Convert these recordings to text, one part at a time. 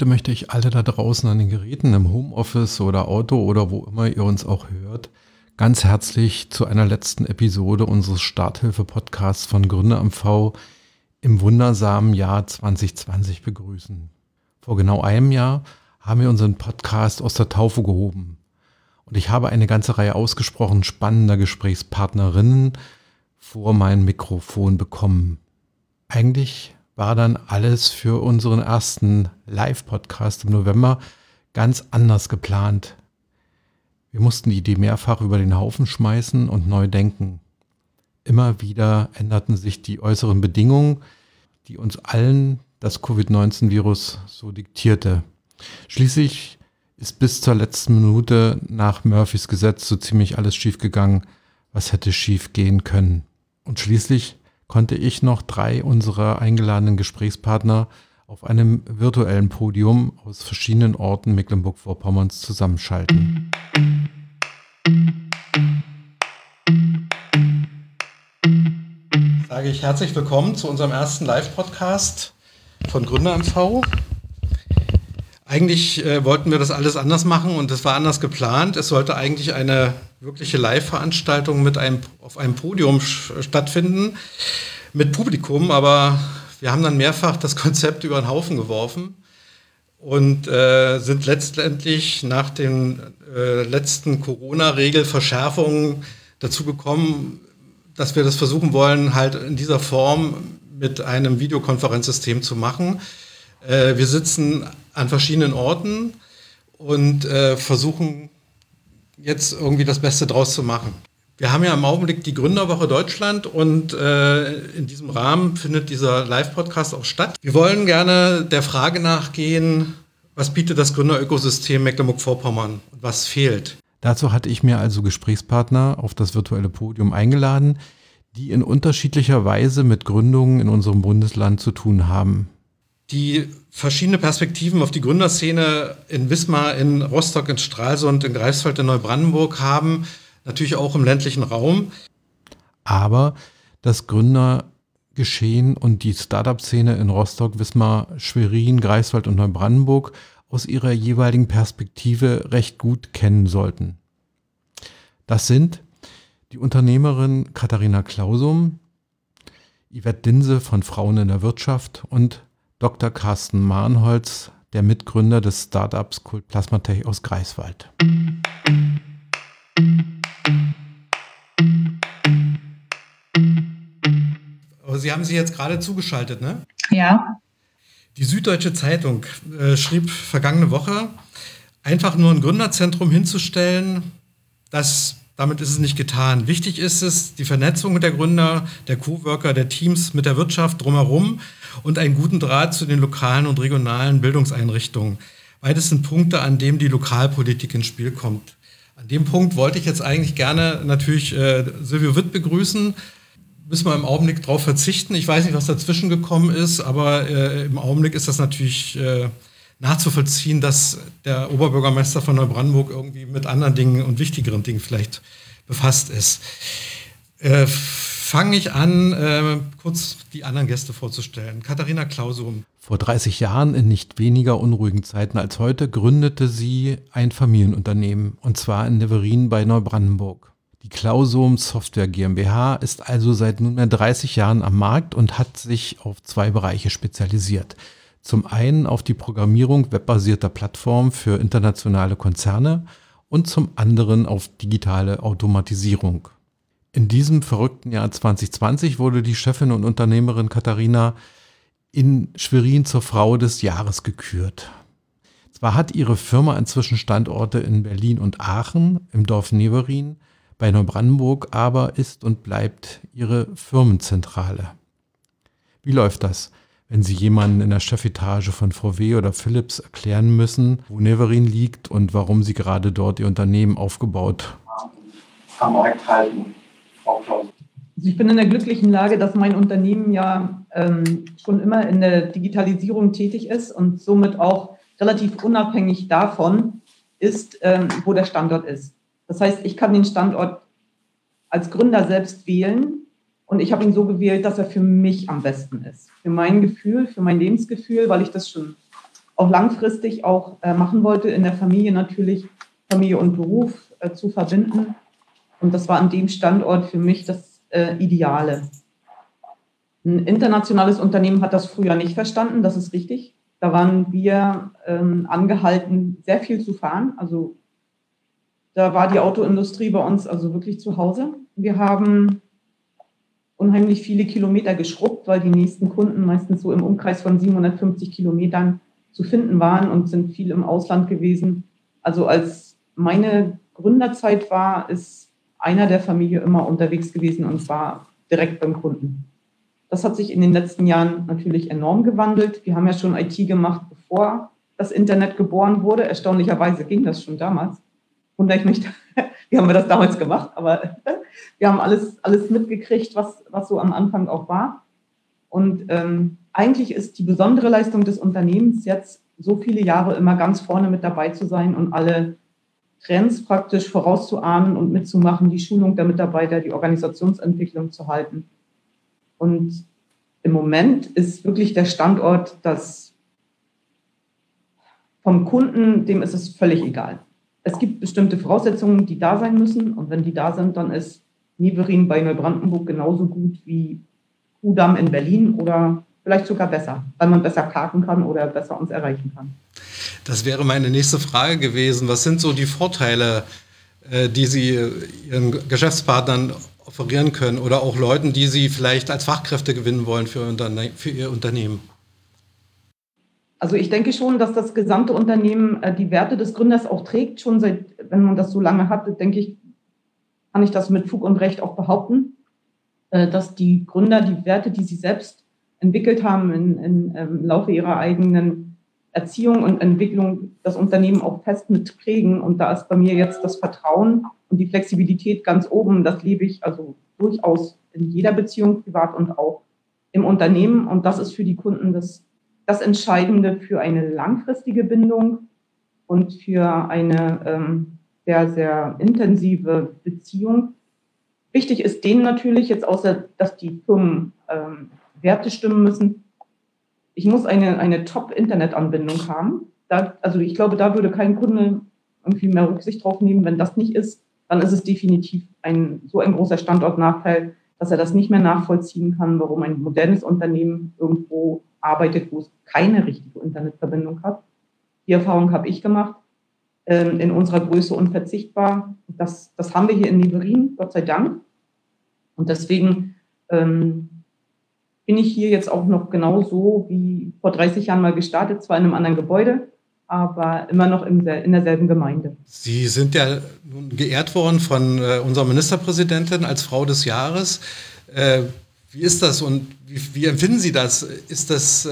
Heute möchte ich alle da draußen an den Geräten im Homeoffice oder Auto oder wo immer ihr uns auch hört, ganz herzlich zu einer letzten Episode unseres Starthilfe-Podcasts von Gründer MV im wundersamen Jahr 2020 begrüßen. Vor genau einem Jahr haben wir unseren Podcast aus der Taufe gehoben. Und ich habe eine ganze Reihe ausgesprochen spannender Gesprächspartnerinnen vor mein Mikrofon bekommen. Eigentlich war dann alles für unseren ersten Live-Podcast im November ganz anders geplant. Wir mussten die Idee mehrfach über den Haufen schmeißen und neu denken. Immer wieder änderten sich die äußeren Bedingungen, die uns allen das Covid-19-Virus so diktierte. Schließlich ist bis zur letzten Minute nach Murphys Gesetz so ziemlich alles schiefgegangen, was hätte schief gehen können. Und schließlich konnte ich noch 3 unserer eingeladenen Gesprächspartner auf einem virtuellen Podium aus verschiedenen Orten Mecklenburg-Vorpommerns zusammenschalten. Sage ich herzlich willkommen zu unserem ersten Live-Podcast von Gründer MV. Eigentlich wollten wir das alles anders machen und es war anders geplant. Es sollte eigentlich eine wirkliche Live-Veranstaltung auf einem Podium stattfinden mit Publikum, aber wir haben dann mehrfach das Konzept über den Haufen geworfen und sind letztendlich nach den letzten Corona-Regelverschärfungen dazu gekommen, dass wir das versuchen wollen, halt in dieser Form mit einem Videokonferenzsystem zu machen. Wir sitzen an verschiedenen Orten und versuchen jetzt irgendwie das Beste draus zu machen. Wir haben ja im Augenblick die Gründerwoche Deutschland und in diesem Rahmen findet dieser Live-Podcast auch statt. Wir wollen gerne der Frage nachgehen, was bietet das Gründerökosystem Mecklenburg-Vorpommern und was fehlt. Dazu hatte ich mir also Gesprächspartner auf das virtuelle Podium eingeladen, die in unterschiedlicher Weise mit Gründungen in unserem Bundesland zu tun haben. Die verschiedene Perspektiven auf die Gründerszene in Wismar, in Rostock, in Stralsund, in Greifswald, in Neubrandenburg haben, natürlich auch im ländlichen Raum. Aber das Gründergeschehen und die Startup-Szene in Rostock, Wismar, Schwerin, Greifswald und Neubrandenburg aus ihrer jeweiligen Perspektive recht gut kennen sollten. Das sind die Unternehmerin Katharina Klausum, Yvette Dinse von Frauen in der Wirtschaft und Dr. Carsten Mahnholz, der Mitgründer des Startups Kult Plasmatech aus Greifswald. Aber Sie haben sich jetzt gerade zugeschaltet, ne? Ja. Die Süddeutsche Zeitung schrieb vergangene Woche, einfach nur ein Gründerzentrum hinzustellen, damit ist es nicht getan. Wichtig ist es, die Vernetzung der Gründer, der Coworker, der Teams mit der Wirtschaft drumherum und einen guten Draht zu den lokalen und regionalen Bildungseinrichtungen. Beides sind Punkte, an denen die Lokalpolitik ins Spiel kommt. An dem Punkt wollte ich jetzt eigentlich gerne natürlich Silvio Witt begrüßen. Müssen wir im Augenblick darauf verzichten. Ich weiß nicht, was dazwischen gekommen ist, aber im Augenblick ist das natürlich nachzuvollziehen, dass der Oberbürgermeister von Neubrandenburg irgendwie mit anderen Dingen und wichtigeren Dingen vielleicht befasst ist. Fange ich an, kurz die anderen Gäste vorzustellen. Katharina Klausum. Vor 30 Jahren, in nicht weniger unruhigen Zeiten als heute, gründete sie ein Familienunternehmen, und zwar in Neverin bei Neubrandenburg. Die Klausum Software GmbH ist also seit nunmehr 30 Jahren am Markt und hat sich auf 2 Bereiche spezialisiert. Zum einen auf die Programmierung webbasierter Plattformen für internationale Konzerne und zum anderen auf digitale Automatisierung. In diesem verrückten Jahr 2020 wurde die Chefin und Unternehmerin Katharina in Schwerin zur Frau des Jahres gekürt. Zwar hat ihre Firma inzwischen Standorte in Berlin und Aachen, im Dorf Neverin, bei Neubrandenburg aber ist und bleibt ihre Firmenzentrale. Wie läuft das, wenn Sie jemanden in der Chefetage von VW oder Philips erklären müssen, wo Neverin liegt und warum Sie gerade dort Ihr Unternehmen aufgebaut am Markt halten? Also ich bin in der glücklichen Lage, dass mein Unternehmen ja schon immer in der Digitalisierung tätig ist und somit auch relativ unabhängig davon ist, wo der Standort ist. Das heißt, ich kann den Standort als Gründer selbst wählen und ich habe ihn so gewählt, dass er für mich am besten ist. Für mein Gefühl, für mein Lebensgefühl, weil ich das schon auch langfristig auch machen wollte, in der Familie natürlich, Familie und Beruf zu verbinden. Und das war an dem Standort für mich das Ideale. Ein internationales Unternehmen hat das früher nicht verstanden, das ist richtig. Da waren wir angehalten, sehr viel zu fahren. Also da war die Autoindustrie bei uns also wirklich zu Hause. Wir haben unheimlich viele Kilometer geschrubbt, weil die nächsten Kunden meistens so im Umkreis von 750 Kilometern zu finden waren und sind viel im Ausland gewesen. Also als meine Gründerzeit war, ist einer der Familie immer unterwegs gewesen und war direkt beim Kunden. Das hat sich in den letzten Jahren natürlich enorm gewandelt. Wir haben ja schon IT gemacht, bevor das Internet geboren wurde. Erstaunlicherweise ging das schon damals. Wundere ich mich, wie haben wir das damals gemacht? Aber wir haben alles mitgekriegt, was so am Anfang auch war. Und eigentlich ist die besondere Leistung des Unternehmens jetzt, so viele Jahre immer ganz vorne mit dabei zu sein und alle Trends praktisch vorauszuahnen und mitzumachen, die Schulung der Mitarbeiter, die Organisationsentwicklung zu halten. Und im Moment ist wirklich der Standort, das vom Kunden, dem ist es völlig egal. Es gibt bestimmte Voraussetzungen, die da sein müssen. Und wenn die da sind, dann ist Niverin bei Neubrandenburg genauso gut wie Kudamm in Berlin oder vielleicht sogar besser, weil man besser parken kann oder besser uns erreichen kann. Das wäre meine nächste Frage gewesen. Was sind so die Vorteile, die Sie Ihren Geschäftspartnern offerieren können oder auch Leuten, die Sie vielleicht als Fachkräfte gewinnen wollen für Ihr Unternehmen? Also ich denke schon, dass das gesamte Unternehmen die Werte des Gründers auch trägt. Schon seit, wenn man das so lange hat, denke ich, kann ich das mit Fug und Recht auch behaupten, dass die Gründer die Werte, die sie selbst entwickelt haben im Laufe ihrer eigenen Erziehung und Entwicklung, das Unternehmen auch fest mit prägen. Und da ist bei mir jetzt das Vertrauen und die Flexibilität ganz oben. Das lebe ich also durchaus in jeder Beziehung, privat und auch im Unternehmen. Und das ist für die Kunden das Entscheidende für eine langfristige Bindung und für eine sehr, sehr intensive Beziehung. Wichtig ist denen natürlich, jetzt außer dass die Firmen Werte stimmen müssen, ich muss eine Top-Internet-Anbindung haben. Also ich glaube, da würde kein Kunde irgendwie mehr Rücksicht drauf nehmen. Wenn das nicht ist, dann ist es definitiv so ein großer Standortnachteil, dass er das nicht mehr nachvollziehen kann, warum ein modernes Unternehmen irgendwo arbeitet, wo es keine richtige Internetverbindung hat. Die Erfahrung habe ich gemacht, in unserer Größe unverzichtbar. Das haben wir hier in Niverin, Gott sei Dank. Und deswegen bin ich hier jetzt auch noch genauso wie vor 30 Jahren mal gestartet, zwar in einem anderen Gebäude, aber immer noch in derselben Gemeinde. Sie sind ja nun geehrt worden von unserer Ministerpräsidentin als Frau des Jahres. Wie ist das und wie empfinden Sie das? Ist das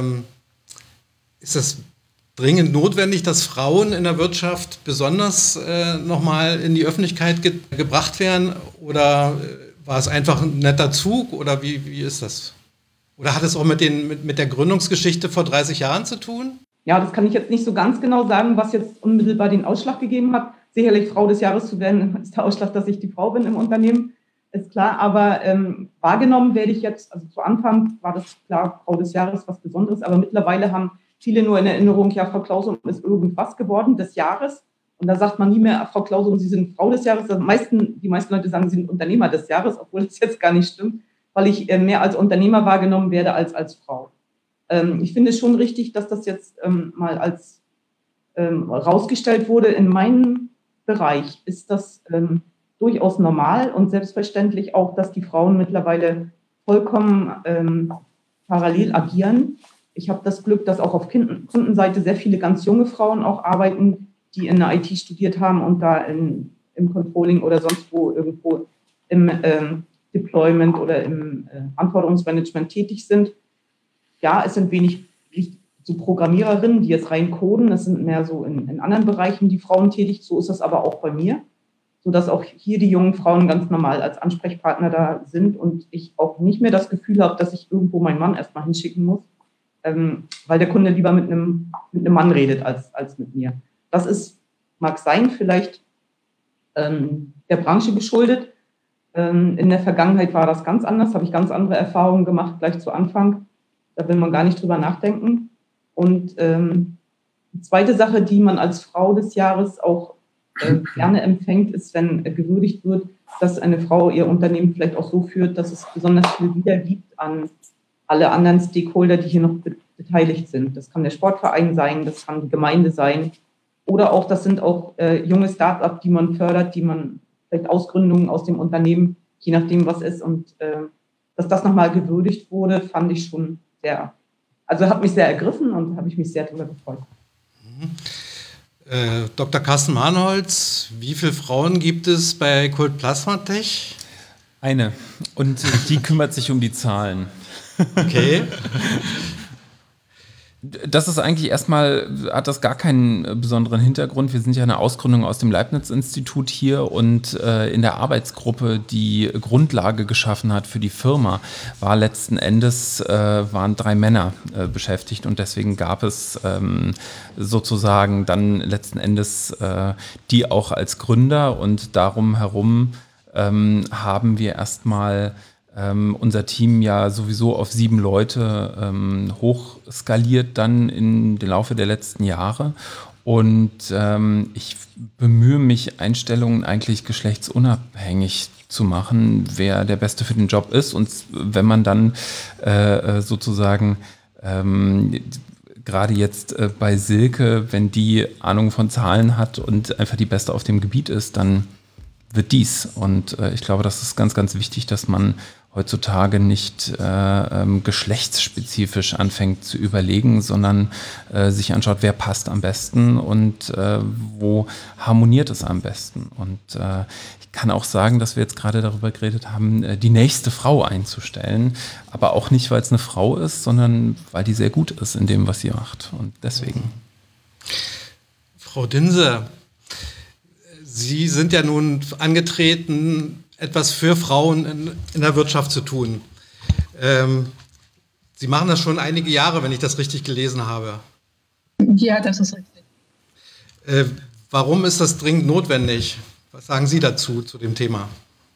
dringend notwendig, dass Frauen in der Wirtschaft besonders nochmal in die Öffentlichkeit gebracht werden? Oder war es einfach ein netter Zug? Oder wie ist das? Oder hat es auch mit der Gründungsgeschichte vor 30 Jahren zu tun? Ja, das kann ich jetzt nicht so ganz genau sagen, was jetzt unmittelbar den Ausschlag gegeben hat. Sicherlich Frau des Jahres zu werden, ist der Ausschlag, dass ich die Frau bin im Unternehmen, ist klar. Aber wahrgenommen werde ich jetzt, also zu Anfang war das klar, Frau des Jahres, was Besonderes. Aber mittlerweile haben viele nur in Erinnerung, ja, Frau Klausum ist irgendwas geworden des Jahres. Und da sagt man nie mehr, Frau Klausum, Sie sind Frau des Jahres. Die meisten Leute sagen, Sie sind Unternehmer des Jahres, obwohl das jetzt gar nicht stimmt, weil ich mehr als Unternehmer wahrgenommen werde als Frau. Ich finde es schon richtig, dass das jetzt mal als rausgestellt wurde. In meinem Bereich ist das durchaus normal und selbstverständlich auch, dass die Frauen mittlerweile vollkommen parallel agieren. Ich habe das Glück, dass auch auf Kundenseite sehr viele ganz junge Frauen auch arbeiten, die in der IT studiert haben und da im Controlling oder sonst wo irgendwo im Deployment oder im Anforderungsmanagement tätig sind. Ja, es sind wenig so Programmiererinnen, die jetzt rein coden. Es sind mehr so in anderen Bereichen die Frauen tätig. So ist das aber auch bei mir, sodass auch hier die jungen Frauen ganz normal als Ansprechpartner da sind und ich auch nicht mehr das Gefühl habe, dass ich irgendwo meinen Mann erstmal hinschicken muss, weil der Kunde lieber mit einem Mann redet als mit mir. Das mag sein, vielleicht der Branche geschuldet. In der Vergangenheit war das ganz anders, habe ich ganz andere Erfahrungen gemacht, gleich zu Anfang. Da will man gar nicht drüber nachdenken. Und die zweite Sache, die man als Frau des Jahres auch gerne empfängt, ist, wenn gewürdigt wird, dass eine Frau ihr Unternehmen vielleicht auch so führt, dass es besonders viel wiedergibt an alle anderen Stakeholder, die hier noch beteiligt sind. Das kann der Sportverein sein, das kann die Gemeinde sein oder auch, das sind auch junge Start-up, die man fördert, die man vielleicht Ausgründungen aus dem Unternehmen, je nachdem was ist. Und dass das nochmal gewürdigt wurde, fand ich schon sehr, also hat mich sehr ergriffen und habe ich mich sehr darüber gefreut. Dr. Carsten Mahnholz, wie viele Frauen gibt es bei Kult Plasma Tech? Eine. Und die kümmert sich um die Zahlen. Okay. Das ist eigentlich erstmal, hat das gar keinen besonderen Hintergrund. Wir sind ja eine Ausgründung aus dem Leibniz-Institut hier und in der Arbeitsgruppe, die Grundlage geschaffen hat für die Firma, war letzten Endes, waren 3 Männer beschäftigt und deswegen gab es sozusagen dann letzten Endes die auch als Gründer und darum herum haben wir erstmal unser Team ja sowieso auf 7 Leute hochskaliert dann in den Laufe der letzten Jahre. Und ich bemühe mich, Einstellungen eigentlich geschlechtsunabhängig zu machen, wer der Beste für den Job ist. Und wenn man dann sozusagen gerade jetzt bei Silke, wenn die Ahnung von Zahlen hat und einfach die Beste auf dem Gebiet ist, dann wird dies. Und ich glaube, das ist ganz, ganz wichtig, dass man heutzutage nicht geschlechtsspezifisch anfängt zu überlegen, sondern sich anschaut, wer passt am besten und wo harmoniert es am besten. Und ich kann auch sagen, dass wir jetzt gerade darüber geredet haben, die nächste Frau einzustellen, aber auch nicht, weil es eine Frau ist, sondern weil die sehr gut ist in dem, was sie macht. Und deswegen. Frau Dinse, Sie sind ja nun angetreten, etwas für Frauen in der Wirtschaft zu tun. Sie machen das schon einige Jahre, wenn ich das richtig gelesen habe. Ja, das ist richtig. Warum ist das dringend notwendig? Was sagen Sie dazu, zu dem Thema?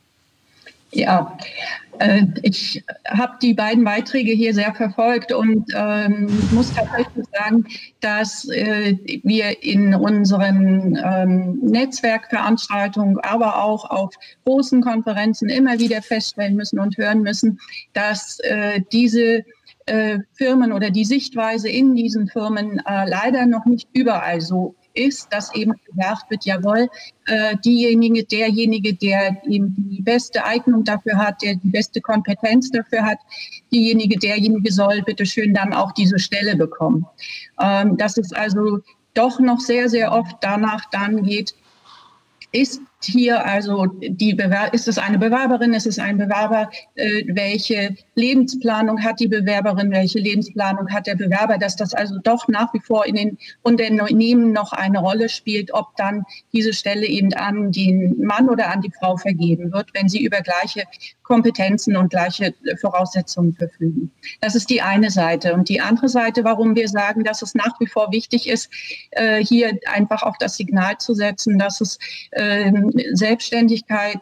Ja, ich habe die beiden Beiträge hier sehr verfolgt und muss tatsächlich sagen, dass wir in unseren Netzwerkveranstaltungen, aber auch auf großen Konferenzen immer wieder feststellen müssen und hören müssen, dass diese Firmen oder die Sichtweise in diesen Firmen leider noch nicht überall so ist, dass eben gesagt wird, jawohl, derjenige, der eben die beste Eignung dafür hat, der die beste Kompetenz dafür hat, derjenige soll bitteschön dann auch diese Stelle bekommen. Dass es also doch noch sehr, sehr oft danach dann geht, ist hier also ist es eine Bewerberin, ist es ein Bewerber, welche Lebensplanung hat die Bewerberin, welche Lebensplanung hat der Bewerber, dass das also doch nach wie vor in den Unternehmen noch eine Rolle spielt, ob dann diese Stelle eben an den Mann oder an die Frau vergeben wird, wenn sie über gleiche Kompetenzen und gleiche Voraussetzungen verfügen. Das ist die eine Seite. Und die andere Seite, warum wir sagen, dass es nach wie vor wichtig ist, hier einfach auch das Signal zu setzen, dass es Selbstständigkeit,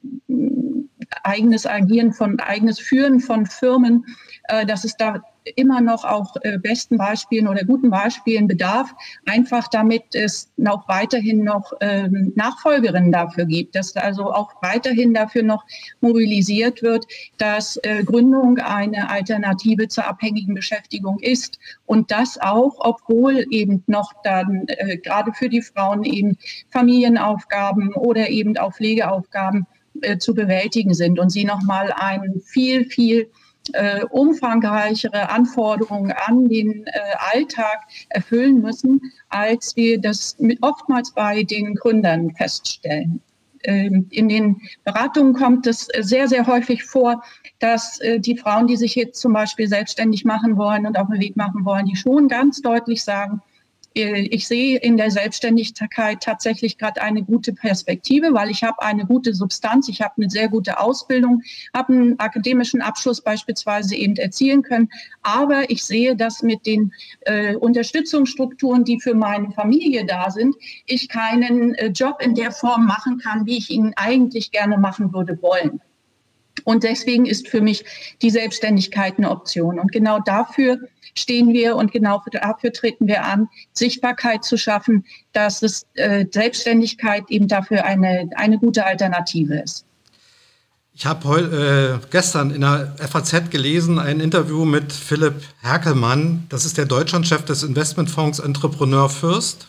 eigenes Agieren eigenes Führen von Firmen, dass es da immer noch auch besten Beispielen oder guten Beispielen bedarf, einfach damit es noch weiterhin noch Nachfolgerinnen dafür gibt, dass also auch weiterhin dafür noch mobilisiert wird, dass Gründung eine Alternative zur abhängigen Beschäftigung ist und das auch, obwohl eben noch dann gerade für die Frauen eben Familienaufgaben oder eben auch Pflegeaufgaben zu bewältigen sind und sie nochmal ein viel umfangreichere Anforderungen an den Alltag erfüllen müssen, als wir das oftmals bei den Gründern feststellen. In den Beratungen kommt es sehr, sehr häufig vor, dass die Frauen, die sich jetzt zum Beispiel selbstständig machen wollen und auf den Weg machen wollen, die schon ganz deutlich sagen, ich sehe in der Selbstständigkeit tatsächlich gerade eine gute Perspektive, weil ich habe eine gute Substanz, ich habe eine sehr gute Ausbildung, habe einen akademischen Abschluss beispielsweise eben erzielen können. Aber ich sehe, dass mit den Unterstützungsstrukturen, die für meine Familie da sind, ich keinen Job in der Form machen kann, wie ich ihn eigentlich gerne machen würde wollen. Und deswegen ist für mich die Selbstständigkeit eine Option. Und genau dafür stehen wir und genau dafür treten wir an, Sichtbarkeit zu schaffen, dass es Selbstständigkeit eben dafür eine gute Alternative ist. Ich habe gestern in der FAZ gelesen, ein Interview mit Philipp Herkelmann. Das ist der Deutschlandchef des Investmentfonds Entrepreneur First.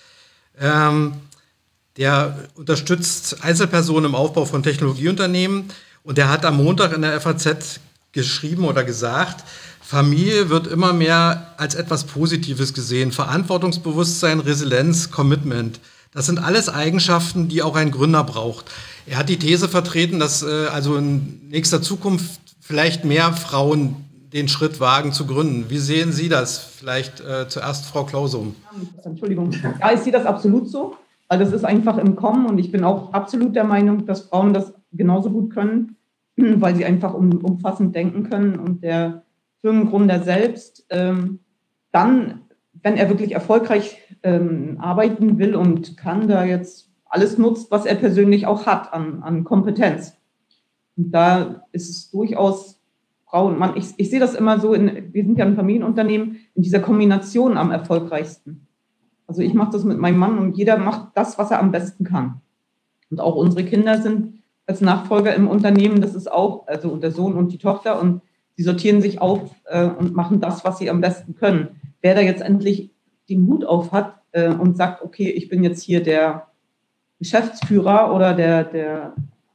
Der unterstützt Einzelpersonen im Aufbau von Technologieunternehmen. Und der hat am Montag in der FAZ geschrieben oder gesagt, Familie wird immer mehr als etwas Positives gesehen. Verantwortungsbewusstsein, Resilienz, Commitment. Das sind alles Eigenschaften, die auch ein Gründer braucht. Er hat die These vertreten, dass also in nächster Zukunft vielleicht mehr Frauen den Schritt wagen zu gründen. Wie sehen Sie das? Vielleicht zuerst Frau Klausum. Entschuldigung. Ja, ich sehe das absolut so, weil das ist einfach im Kommen und ich bin auch absolut der Meinung, dass Frauen das genauso gut können, weil sie einfach umfassend denken können und der Firmengründer selbst dann, wenn er wirklich erfolgreich arbeiten will und kann, da jetzt alles nutzt, was er persönlich auch hat an Kompetenz. Und da ist es durchaus Frau und Mann. Ich sehe das immer so, wir sind ja ein Familienunternehmen, in dieser Kombination am erfolgreichsten. Also ich mache das mit meinem Mann und jeder macht das, was er am besten kann. Und auch unsere Kinder sind als Nachfolger im Unternehmen, das ist auch, also der Sohn und die Tochter, und sie sortieren sich auf und machen das, was sie am besten können. Wer da jetzt endlich den Hut auf hat und sagt, okay, ich bin jetzt hier der Geschäftsführer oder der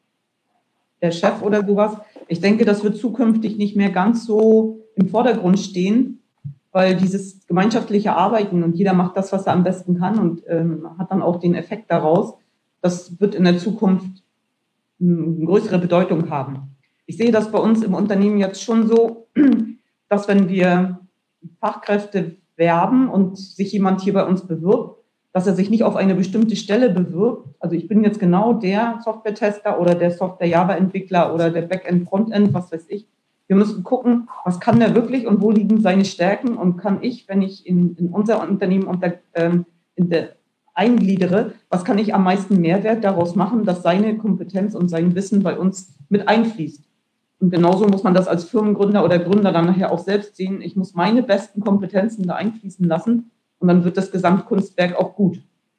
Chef oder sowas, ich denke, das wird zukünftig nicht mehr ganz so im Vordergrund stehen, weil dieses gemeinschaftliche Arbeiten und jeder macht das, was er am besten kann und hat dann auch den Effekt daraus, das wird in der Zukunft eine größere Bedeutung haben. Ich sehe das bei uns im Unternehmen jetzt schon so, dass wenn wir Fachkräfte werben und sich jemand hier bei uns bewirbt, dass er sich nicht auf eine bestimmte Stelle bewirbt. Also ich bin jetzt genau der Software-Tester oder der Software-Java-Entwickler oder der Backend, Frontend, was weiß ich. Wir müssen gucken, was kann der wirklich und wo liegen seine Stärken und kann ich, wenn ich in unser Unternehmen eingliedere, was kann ich am meisten Mehrwert daraus machen, dass seine Kompetenz und sein Wissen bei uns mit einfließt. Und genauso muss man das als Firmengründer oder Gründer dann nachher auch selbst sehen. Ich muss meine besten Kompetenzen da einfließen lassen und dann wird das Gesamtkunstwerk auch gut.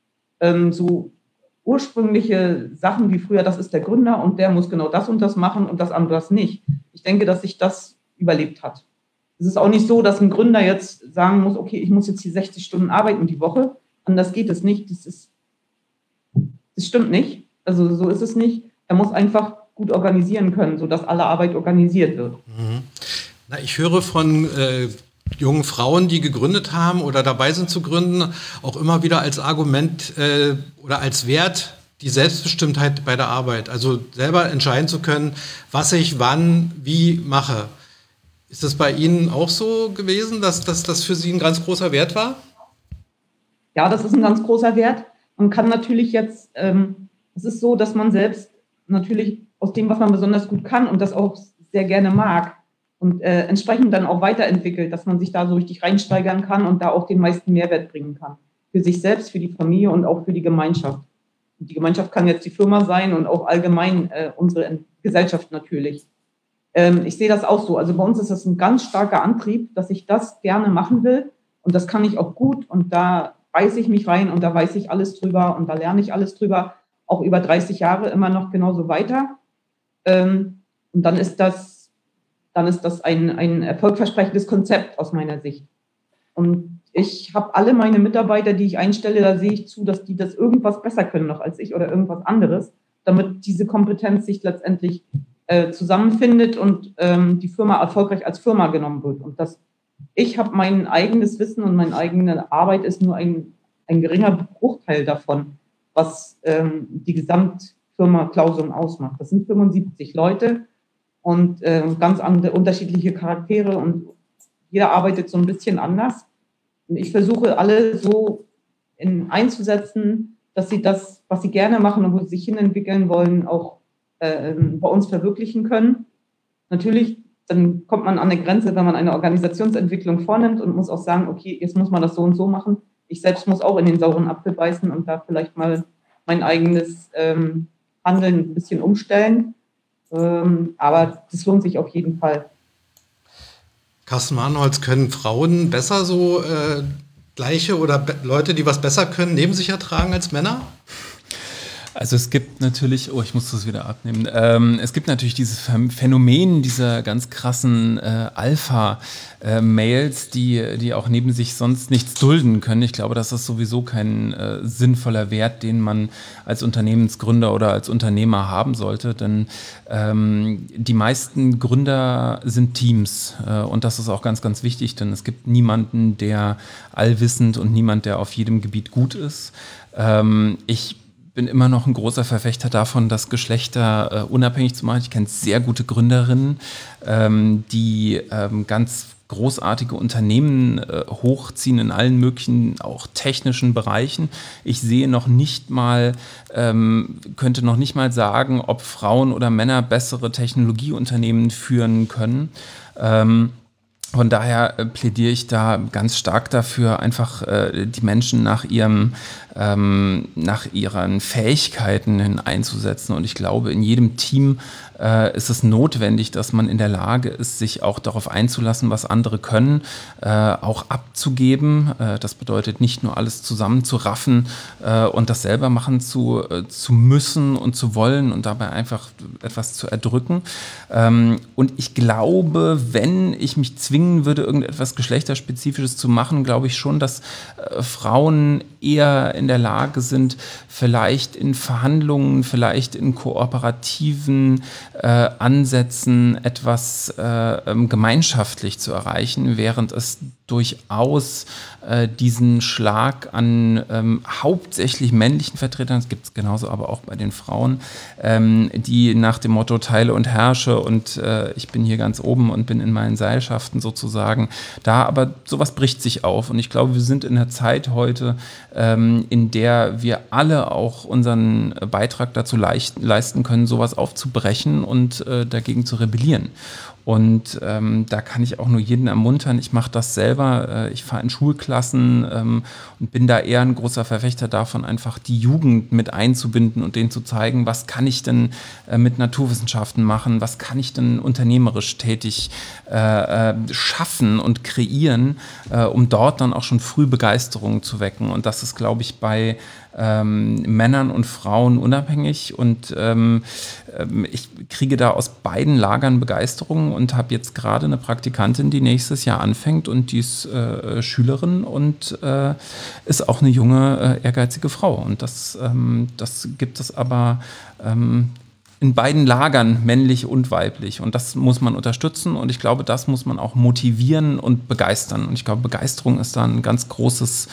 So ursprüngliche Sachen wie früher, das ist der Gründer und der muss genau das und das machen und das andere nicht. Ich denke, dass sich das überlebt hat. Es ist auch nicht so, dass ein Gründer jetzt sagen muss, okay, ich muss jetzt hier 60 Stunden arbeiten die Woche. Anders geht es nicht. Das stimmt nicht. Also so ist es nicht. Er muss einfach gut organisieren können, sodass alle Arbeit organisiert wird. Na, ich höre von jungen Frauen, die gegründet haben oder dabei sind zu gründen, auch immer wieder als Argument oder als Wert die Selbstbestimmtheit bei der Arbeit. Also selber entscheiden zu können, was ich wann, wie mache. Ist das bei Ihnen auch so gewesen, dass das für Sie ein ganz großer Wert war? Ja, das ist ein ganz großer Wert. Man kann natürlich jetzt, es ist so, dass man selbst natürlich aus dem, was man besonders gut kann und das auch sehr gerne mag und entsprechend dann auch weiterentwickelt, dass man sich da so richtig reinsteigern kann und da auch den meisten Mehrwert bringen kann. Für sich selbst, für die Familie und auch für die Gemeinschaft. Und die Gemeinschaft kann jetzt die Firma sein und auch allgemein unsere Gesellschaft natürlich. Ich sehe das auch so. Also bei uns ist das ein ganz starker Antrieb, dass ich das gerne machen will und das kann ich auch gut und da beiße ich mich rein und da weiß ich alles drüber und da lerne ich alles drüber, auch über 30 Jahre immer noch genauso weiter. Und dann ist das ein erfolgversprechendes Konzept aus meiner Sicht. Und ich habe alle meine Mitarbeiter, die ich einstelle, da sehe ich zu, dass die das irgendwas besser können noch als ich oder irgendwas anderes, damit diese Kompetenz sich letztendlich zusammenfindet und die Firma erfolgreich als Firma genommen wird. Und ich habe mein eigenes Wissen und meine eigene Arbeit ist nur ein geringer Bruchteil davon, was die Gesamtfirma Klausum ausmacht. Das sind 75 Leute und ganz andere unterschiedliche Charaktere und jeder arbeitet so ein bisschen anders. Und ich versuche alle so einzusetzen, dass sie das, was sie gerne machen und wo sie sich hinentwickeln wollen, auch bei uns verwirklichen können. Natürlich, dann kommt man an eine Grenze, wenn man eine Organisationsentwicklung vornimmt und muss auch sagen, okay, jetzt muss man das so und so machen. Ich selbst muss auch in den sauren Apfel beißen und da vielleicht mal mein eigenes Handeln ein bisschen umstellen. Aber das lohnt sich auf jeden Fall. Carsten Arnolds, können Frauen besser so gleiche oder Leute, die was besser können, neben sich ertragen als Männer? Also es gibt natürlich, ich muss das wieder abnehmen, es gibt natürlich dieses Phänomen dieser ganz krassen Alpha-Males, die auch neben sich sonst nichts dulden können. Ich glaube, das ist sowieso kein sinnvoller Wert, den man als Unternehmensgründer oder als Unternehmer haben sollte, denn die meisten Gründer sind Teams und das ist auch ganz, ganz wichtig, denn es gibt niemanden, der allwissend und niemand, der auf jedem Gebiet gut ist. Ich bin immer noch ein großer Verfechter davon, das Geschlechter unabhängig zu machen. Ich kenne sehr gute Gründerinnen, die ganz großartige Unternehmen hochziehen in allen möglichen, auch technischen Bereichen. Ich sehe noch nicht mal, könnte noch nicht mal sagen, ob Frauen oder Männer bessere Technologieunternehmen führen können. Von daher plädiere ich da ganz stark dafür, einfach die Menschen nach ihren Fähigkeiten hin einzusetzen. Und ich glaube, in jedem Team ist es notwendig, dass man in der Lage ist, sich auch darauf einzulassen, was andere können, auch abzugeben. Das bedeutet nicht nur alles zusammenzuraffen und das selber machen zu müssen und zu wollen und dabei einfach etwas zu erdrücken. Und ich glaube, wenn ich mich zwingen würde, irgendetwas Geschlechterspezifisches zu machen, glaube ich schon, dass Frauen eher in der Lage sind, vielleicht in Verhandlungen, vielleicht in kooperativen Ansätzen etwas gemeinschaftlich zu erreichen, während es durchaus diesen Schlag an hauptsächlich männlichen Vertretern, das gibt es genauso aber auch bei den Frauen, die nach dem Motto teile und herrsche und ich bin hier ganz oben und bin in meinen Seilschaften sozusagen da, aber sowas bricht sich auf und ich glaube, wir sind in einer Zeit heute, in der wir alle auch unseren Beitrag dazu leisten können, sowas aufzubrechen und dagegen zu rebellieren. Und da kann ich auch nur jeden ermuntern, ich mache das selber, ich fahre in Schulklassen und bin da eher ein großer Verfechter davon, einfach die Jugend mit einzubinden und denen zu zeigen, was kann ich denn mit Naturwissenschaften machen, was kann ich denn unternehmerisch tätig schaffen und kreieren, um dort dann auch schon früh Begeisterung zu wecken. Und das ist, glaube ich, bei Männern und Frauen unabhängig und ich kriege da aus beiden Lagern Begeisterung und habe jetzt gerade eine Praktikantin, die nächstes Jahr anfängt und die ist Schülerin und ist auch eine junge, ehrgeizige Frau und das gibt es aber in beiden Lagern, männlich und weiblich. Und das muss man unterstützen und ich glaube, das muss man auch motivieren und begeistern. Und ich glaube, Begeisterung ist da ein ganz großes,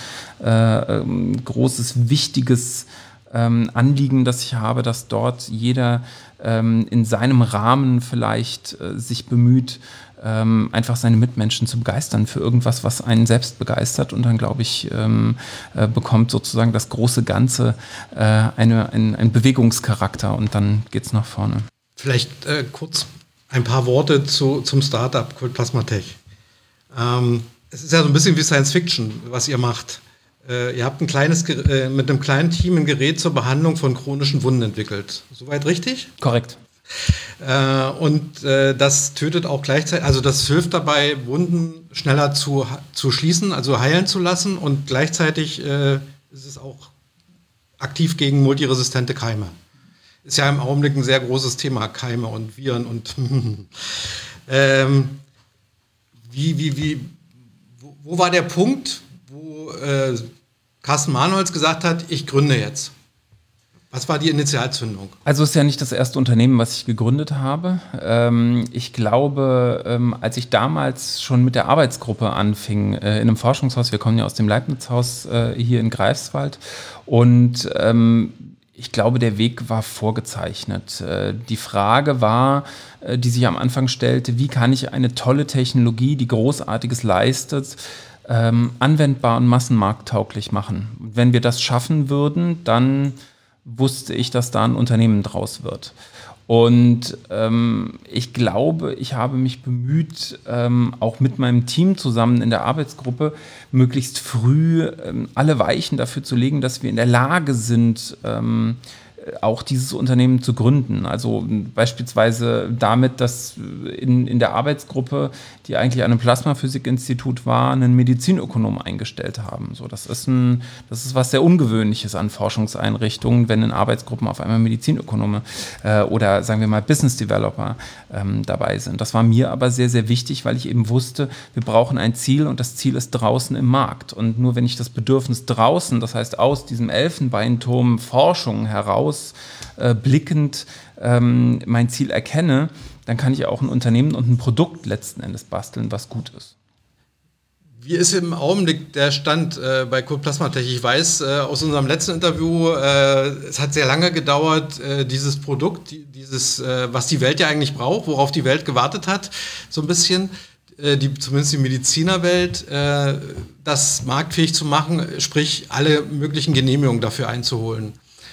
wichtiges Anliegen, das ich habe, dass dort jeder in seinem Rahmen vielleicht sich bemüht, einfach seine Mitmenschen zu begeistern für irgendwas, was einen selbst begeistert. Und dann, glaube ich, bekommt sozusagen das große Ganze einen Bewegungscharakter und dann geht es nach vorne. Vielleicht kurz ein paar Worte zum Startup Kult Plasmatech. Es ist ja so ein bisschen wie Science Fiction, was ihr macht. Ihr habt mit einem kleinen Team ein Gerät zur Behandlung von chronischen Wunden entwickelt. Soweit richtig? Korrekt. Und das tötet auch gleichzeitig, also das hilft dabei, Wunden schneller zu schließen, also heilen zu lassen und gleichzeitig ist es auch aktiv gegen multiresistente Keime. Ist ja im Augenblick ein sehr großes Thema, Keime und Viren und wo war der Punkt, wo Carsten Arnolds gesagt hat, ich gründe jetzt? Was war die Initialzündung? Also es ist ja nicht das erste Unternehmen, was ich gegründet habe. Ich glaube, als ich damals schon mit der Arbeitsgruppe anfing, in einem Forschungshaus, wir kommen ja aus dem Leibniz-Haus hier in Greifswald und ich glaube, der Weg war vorgezeichnet. Die Frage war, die sich am Anfang stellte, wie kann ich eine tolle Technologie, die Großartiges leistet, anwendbar und massenmarkttauglich machen? Wenn wir das schaffen würden, dann wusste ich, dass da ein Unternehmen draus wird. Und ich glaube, ich habe mich bemüht, auch mit meinem Team zusammen in der Arbeitsgruppe, möglichst früh alle Weichen dafür zu legen, dass wir in der Lage sind, auch dieses Unternehmen zu gründen. Also beispielsweise damit, dass in der Arbeitsgruppe, die eigentlich an einem Plasmaphysikinstitut war, einen Medizinökonom eingestellt haben. So, das ist was sehr Ungewöhnliches an Forschungseinrichtungen, wenn in Arbeitsgruppen auf einmal Medizinökonome oder sagen wir mal Business Developer dabei sind. Das war mir aber sehr, sehr wichtig, weil ich eben wusste, wir brauchen ein Ziel und das Ziel ist draußen im Markt. Und nur wenn ich das Bedürfnis draußen, das heißt aus diesem Elfenbeinturm Forschung heraus blickend mein Ziel erkenne, dann kann ich auch ein Unternehmen und ein Produkt letzten Endes basteln, was gut ist. Wie ist im Augenblick der Stand bei CodePlasmaTech? Ich weiß aus unserem letzten Interview, es hat sehr lange gedauert, dieses Produkt, was die Welt ja eigentlich braucht, worauf die Welt gewartet hat, so ein bisschen, zumindest die Medizinerwelt, das marktfähig zu machen, sprich alle möglichen Genehmigungen dafür einzuholen.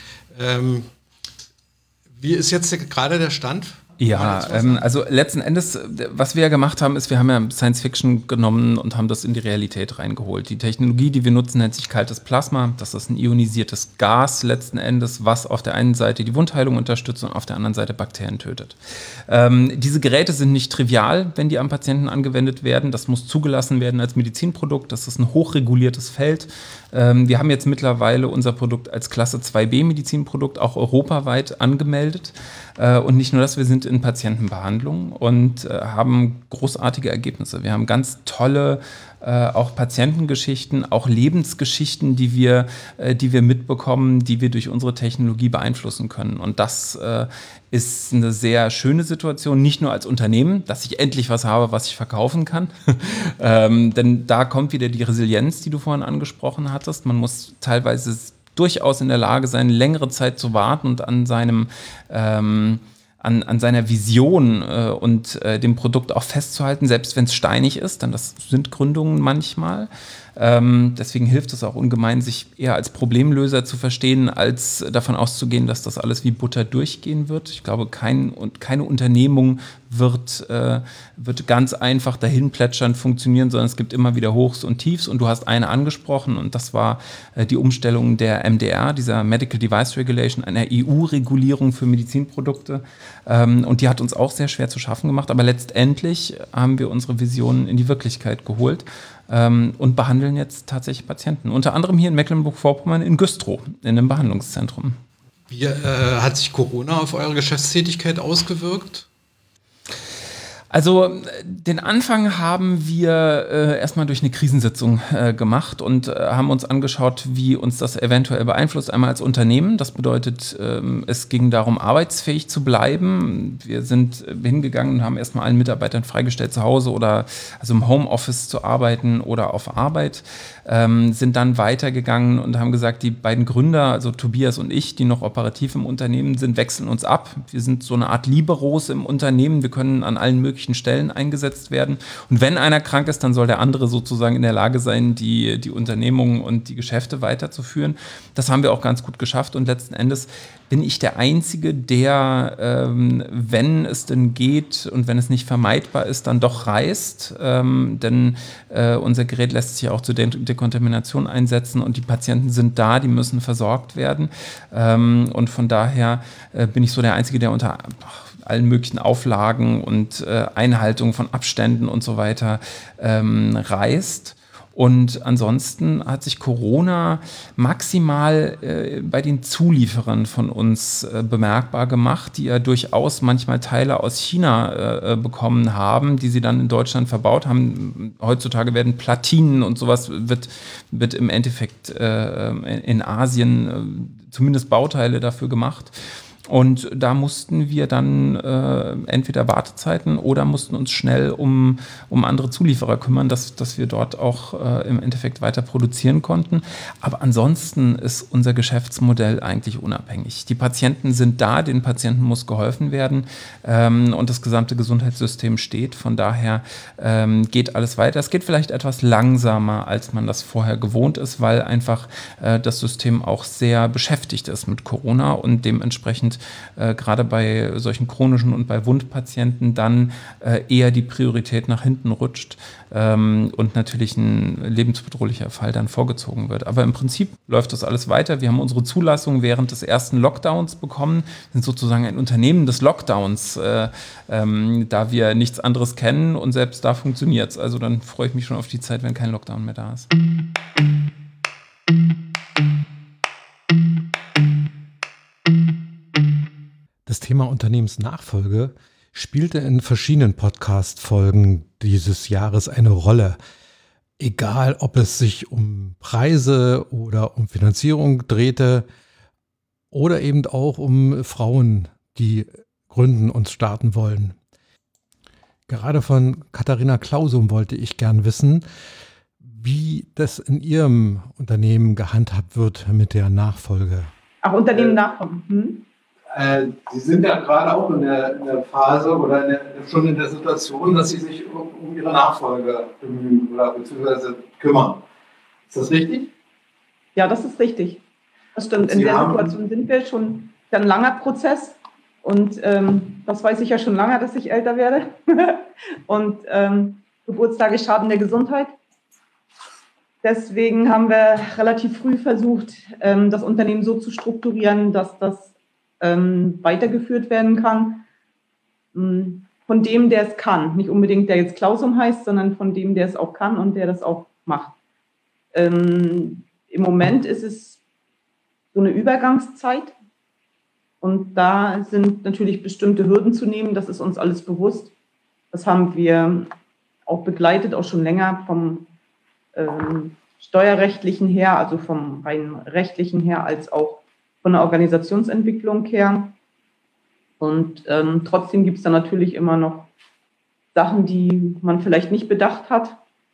Wie ist jetzt gerade der Stand? Ja, also letzten Endes, was wir ja gemacht haben, ist, wir haben ja Science Fiction genommen und haben das in die Realität reingeholt. Die Technologie, die wir nutzen, nennt sich kaltes Plasma. Das ist ein ionisiertes Gas letzten Endes, was auf der einen Seite die Wundheilung unterstützt und auf der anderen Seite Bakterien tötet. Diese Geräte sind nicht trivial, wenn die am Patienten angewendet werden. Das muss zugelassen werden als Medizinprodukt. Das ist ein hochreguliertes Feld. Wir haben jetzt mittlerweile unser Produkt als Klasse 2b Medizinprodukt auch europaweit angemeldet. Und nicht nur das, wir sind in Patientenbehandlung und haben großartige Ergebnisse. Wir haben ganz tolle auch Patientengeschichten, auch Lebensgeschichten, die wir mitbekommen, die wir durch unsere Technologie beeinflussen können. Und das ist eine sehr schöne Situation, nicht nur als Unternehmen, dass ich endlich was habe, was ich verkaufen kann. Denn da kommt wieder die Resilienz, die du vorhin angesprochen hattest. Man muss teilweise durchaus in der Lage sein, längere Zeit zu warten und an seiner Vision und dem Produkt auch festzuhalten, selbst wenn es steinig ist, denn das sind Gründungen manchmal. Deswegen hilft es auch ungemein, sich eher als Problemlöser zu verstehen, als davon auszugehen, dass das alles wie Butter durchgehen wird. Ich glaube, keine Unternehmung wird ganz einfach dahin plätschern funktionieren, sondern es gibt immer wieder Hochs und Tiefs. Und du hast eine angesprochen und das war die Umstellung der MDR, dieser Medical Device Regulation, einer EU-Regulierung für Medizinprodukte. Und die hat uns auch sehr schwer zu schaffen gemacht. Aber letztendlich haben wir unsere Visionen in die Wirklichkeit geholt. Und behandeln jetzt tatsächlich Patienten. Unter anderem hier in Mecklenburg-Vorpommern in Güstrow, in einem Behandlungszentrum. Wie hat sich Corona auf eure Geschäftstätigkeit ausgewirkt? Also den Anfang haben wir erstmal durch eine Krisensitzung gemacht und haben uns angeschaut, wie uns das eventuell beeinflusst. Einmal als Unternehmen, das bedeutet, es ging darum, arbeitsfähig zu bleiben. Wir sind hingegangen und haben erstmal allen Mitarbeitern freigestellt, zu Hause oder also im Homeoffice zu arbeiten oder auf Arbeit. Sind dann weitergegangen und haben gesagt, die beiden Gründer, also Tobias und ich, die noch operativ im Unternehmen sind, wechseln uns ab. Wir sind so eine Art Liberos im Unternehmen. Wir können an allen möglichen Stellen eingesetzt werden. Und wenn einer krank ist, dann soll der andere sozusagen in der Lage sein, die Unternehmungen und die Geschäfte weiterzuführen. Das haben wir auch ganz gut geschafft und letzten Endes bin ich der Einzige, der, wenn es denn geht und wenn es nicht vermeidbar ist, dann doch reist. Denn unser Gerät lässt sich auch zur Dekontamination einsetzen und die Patienten sind da, die müssen versorgt werden. Und von daher bin ich so der Einzige, der unter allen möglichen Auflagen und Einhaltung von Abständen und so weiter reist. Und ansonsten hat sich Corona maximal bei den Zulieferern von uns bemerkbar gemacht, die ja durchaus manchmal Teile aus China bekommen haben, die sie dann in Deutschland verbaut haben. Heutzutage werden Platinen und sowas wird im Endeffekt in Asien zumindest Bauteile dafür gemacht. Und da mussten wir dann entweder Wartezeiten oder mussten uns schnell um andere Zulieferer kümmern, dass wir dort auch im Endeffekt weiter produzieren konnten. Aber ansonsten ist unser Geschäftsmodell eigentlich unabhängig. Die Patienten sind da, den Patienten muss geholfen werden und das gesamte Gesundheitssystem steht. Von daher geht alles weiter. Es geht vielleicht etwas langsamer, als man das vorher gewohnt ist, weil einfach das System auch sehr beschäftigt ist mit Corona und dementsprechend gerade bei solchen chronischen und bei Wundpatienten dann eher die Priorität nach hinten rutscht und natürlich ein lebensbedrohlicher Fall dann vorgezogen wird. Aber im Prinzip läuft das alles weiter. Wir haben unsere Zulassung während des ersten Lockdowns bekommen, sind sozusagen ein Unternehmen des Lockdowns, da wir nichts anderes kennen und selbst da funktioniert es. Also dann freue ich mich schon auf die Zeit, wenn kein Lockdown mehr da ist. Das Thema Unternehmensnachfolge spielte in verschiedenen Podcast-Folgen dieses Jahres eine Rolle. Egal, ob es sich um Preise oder um Finanzierung drehte oder eben auch um Frauen, die gründen und starten wollen. Gerade von Katharina Klausum wollte ich gern wissen, wie das in Ihrem Unternehmen gehandhabt wird mit der Nachfolge. Ach, Unternehmen nachkommen. Sie sind ja gerade auch in der Phase oder schon in der Situation, dass Sie sich um Ihre Nachfolge bemühen oder beziehungsweise kümmern. Ist das richtig? Ja, das ist richtig. Das stimmt. In der Situation sind wir schon ein langer Prozess. Und das weiß ich ja schon lange, dass ich älter werde. Und Geburtstage schaden der Gesundheit. Deswegen haben wir relativ früh versucht, das Unternehmen so zu strukturieren, dass das weitergeführt werden kann. Von dem, der es kann. Nicht unbedingt, der jetzt Klausum heißt, sondern von dem, der es auch kann und der das auch macht. Im Moment ist es so eine Übergangszeit. Und da sind natürlich bestimmte Hürden zu nehmen, das ist uns alles bewusst. Das haben wir auch begleitet, auch schon länger vom steuerrechtlichen her, also vom rein rechtlichen her, als auch von der Organisationsentwicklung her. Und trotzdem gibt es da natürlich immer noch Sachen, die man vielleicht nicht bedacht hat.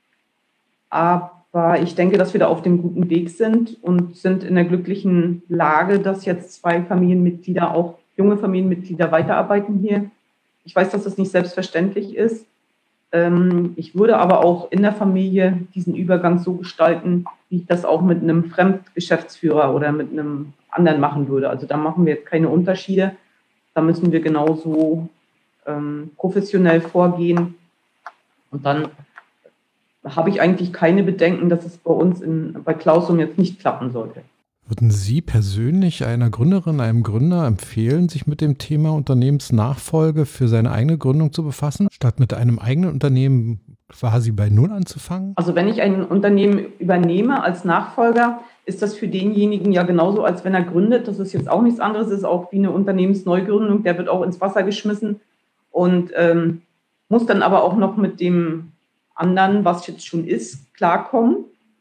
Aber ich denke, dass wir da auf dem guten Weg sind und sind in der glücklichen Lage, dass jetzt 2 Familienmitglieder, auch junge Familienmitglieder, weiterarbeiten hier. Ich weiß, dass das nicht selbstverständlich ist. Ich würde aber auch in der Familie diesen Übergang so gestalten, wie ich das auch mit einem Fremdgeschäftsführer oder mit einem anderen machen würde. Also da machen wir jetzt keine Unterschiede. Da müssen wir genauso professionell vorgehen. Und dann habe ich eigentlich keine Bedenken, dass es bei uns bei Klausum jetzt nicht klappen sollte. Würden Sie persönlich einer Gründerin, einem Gründer empfehlen, sich mit dem Thema Unternehmensnachfolge für seine eigene Gründung zu befassen, statt mit einem eigenen Unternehmen quasi bei Null anzufangen? Also wenn ich ein Unternehmen übernehme als Nachfolger, ist das für denjenigen ja genauso, als wenn er gründet. Das ist jetzt auch nichts anderes, das ist auch wie eine Unternehmensneugründung, der wird auch ins Wasser geschmissen und muss dann aber auch noch mit dem anderen, was jetzt schon ist, klarkommen.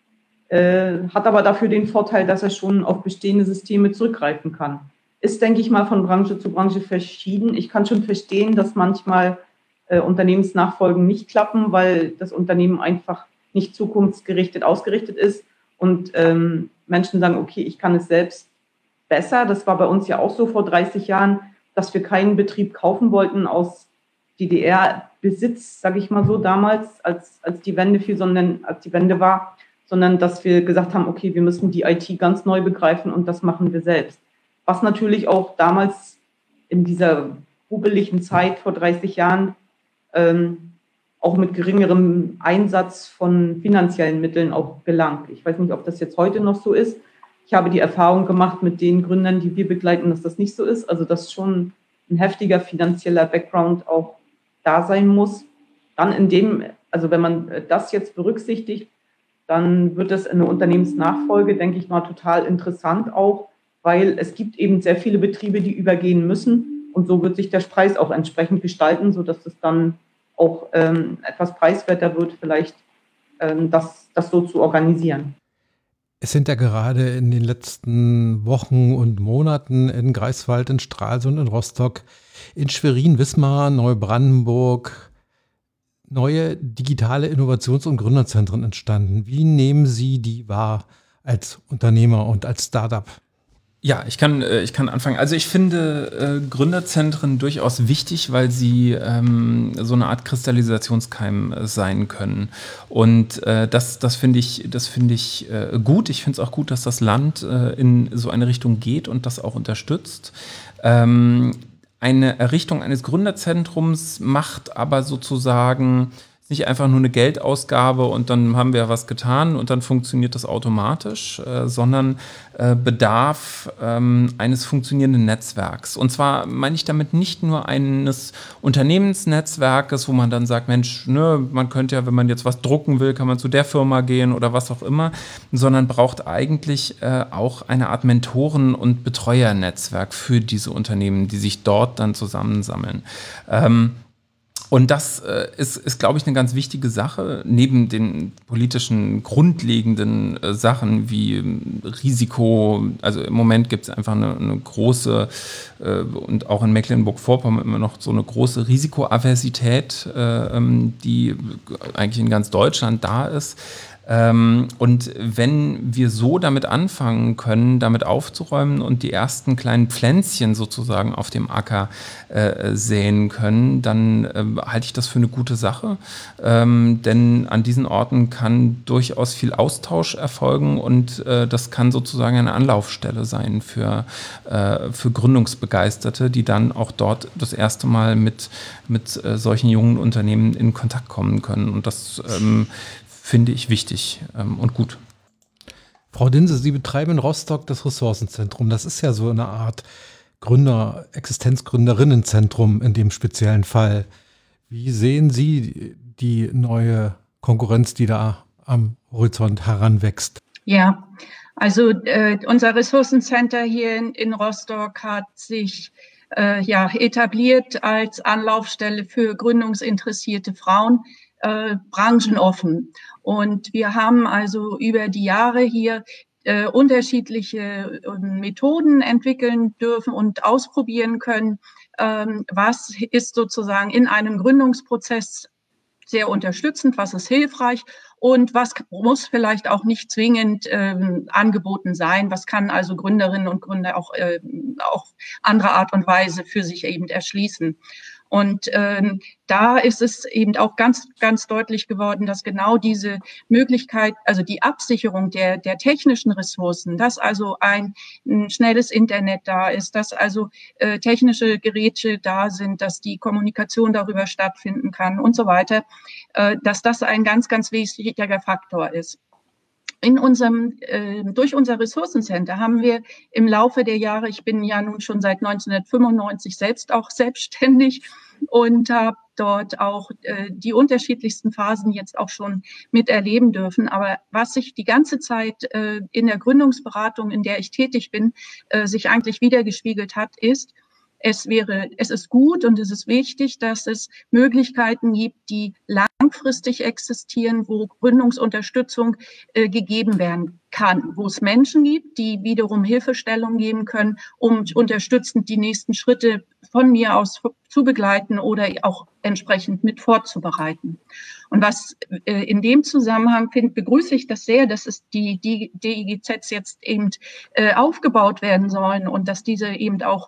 Hat aber dafür den Vorteil, dass er schon auf bestehende Systeme zurückgreifen kann. Ist, denke ich mal, von Branche zu Branche verschieden. Ich kann schon verstehen, dass manchmal Unternehmensnachfolgen nicht klappen, weil das Unternehmen einfach nicht zukunftsgerichtet ausgerichtet ist und Menschen sagen, okay, ich kann es selbst besser. Das war bei uns ja auch so vor 30 Jahren, dass wir keinen Betrieb kaufen wollten aus DDR-Besitz, sage ich mal so, damals, als die Wende fiel, sondern als die Wende war, sondern dass wir gesagt haben, okay, wir müssen die IT ganz neu begreifen und das machen wir selbst. Was natürlich auch damals in dieser rubeligen Zeit vor 30 Jahren auch mit geringerem Einsatz von finanziellen Mitteln auch gelang. Ich weiß nicht, ob das jetzt heute noch so ist. Ich habe die Erfahrung gemacht mit den Gründern, die wir begleiten, dass das nicht so ist. Also dass schon ein heftiger finanzieller Background auch da sein muss. Dann also wenn man das jetzt berücksichtigt, dann wird es in der Unternehmensnachfolge, denke ich mal, total interessant auch, weil es gibt eben sehr viele Betriebe, die übergehen müssen und so wird sich der Preis auch entsprechend gestalten, sodass es dann auch etwas preiswerter wird, vielleicht das so zu organisieren. Es sind ja gerade in den letzten Wochen und Monaten in Greifswald, in Stralsund, in Rostock, in Schwerin, Wismar, Neubrandenburg neue digitale Innovations- und Gründerzentren entstanden. Wie nehmen Sie die wahr als Unternehmer und als Startup? Ja, ich kann anfangen. Also ich finde Gründerzentren durchaus wichtig, weil sie so eine Art Kristallisationskeim sein können. Und das finde ich gut. Ich finde es auch gut, dass das Land in so eine Richtung geht und das auch unterstützt. Eine Errichtung eines Gründerzentrums macht aber sozusagen nicht einfach nur eine Geldausgabe und dann haben wir was getan und dann funktioniert das automatisch, sondern bedarf eines funktionierenden Netzwerks. Und zwar meine ich damit nicht nur eines Unternehmensnetzwerkes, wo man dann sagt, Mensch, ne, man könnte ja, wenn man jetzt was drucken will, kann man zu der Firma gehen oder was auch immer, sondern braucht eigentlich auch eine Art Mentoren- und Betreuernetzwerk für diese Unternehmen, die sich dort dann zusammensammeln. Und das ist, glaube ich, eine ganz wichtige Sache, neben den politischen grundlegenden Sachen wie Risiko. Also im Moment gibt es einfach eine große, und auch in Mecklenburg-Vorpommern immer noch so eine große Risikoaversität, die eigentlich in ganz Deutschland da ist. Und wenn wir so damit anfangen können, damit aufzuräumen und die ersten kleinen Pflänzchen sozusagen auf dem Acker säen können, dann halte ich das für eine gute Sache. Denn an diesen Orten kann durchaus viel Austausch erfolgen und das kann sozusagen eine Anlaufstelle sein für Gründungsbegeisterte, die dann auch dort das erste Mal mit solchen jungen Unternehmen in Kontakt kommen können. Und das finde ich wichtig und gut. Frau Dinse, Sie betreiben in Rostock das Ressourcenzentrum. Das ist ja so eine Art Existenzgründerinnenzentrum in dem speziellen Fall. Wie sehen Sie die neue Konkurrenz, die da am Horizont heranwächst? Ja, also unser Ressourcencenter hier in Rostock hat sich etabliert als Anlaufstelle für gründungsinteressierte Frauen, branchenoffen. Und wir haben also über die Jahre hier unterschiedliche Methoden entwickeln dürfen und ausprobieren können. Was ist sozusagen in einem Gründungsprozess sehr unterstützend, was ist hilfreich und was muss vielleicht auch nicht zwingend angeboten sein, was kann also Gründerinnen und Gründer auch andere Art und Weise für sich eben erschließen. Und da ist es eben auch ganz, ganz deutlich geworden, dass genau diese Möglichkeit, also die Absicherung der technischen Ressourcen, dass also ein schnelles Internet da ist, dass also technische Geräte da sind, dass die Kommunikation darüber stattfinden kann und so weiter, dass das ein ganz, ganz wichtiger Faktor ist. Durch unser Ressourcencenter haben wir im Laufe der Jahre, ich bin ja nun schon seit 1995 selbst auch selbstständig und habe dort auch die unterschiedlichsten Phasen jetzt auch schon miterleben dürfen. Aber was sich die ganze Zeit in der Gründungsberatung, in der ich tätig bin, sich eigentlich wiedergespiegelt hat, ist, es ist gut und es ist wichtig, dass es Möglichkeiten gibt, die langfristig existieren, wo Gründungsunterstützung gegeben werden kann, wo es Menschen gibt, die wiederum Hilfestellung geben können, um unterstützend die nächsten Schritte von mir aus zu begleiten oder auch entsprechend mit vorzubereiten. Und was in dem Zusammenhang begrüße ich das sehr, dass es die DIGZs jetzt eben aufgebaut werden sollen und dass diese eben auch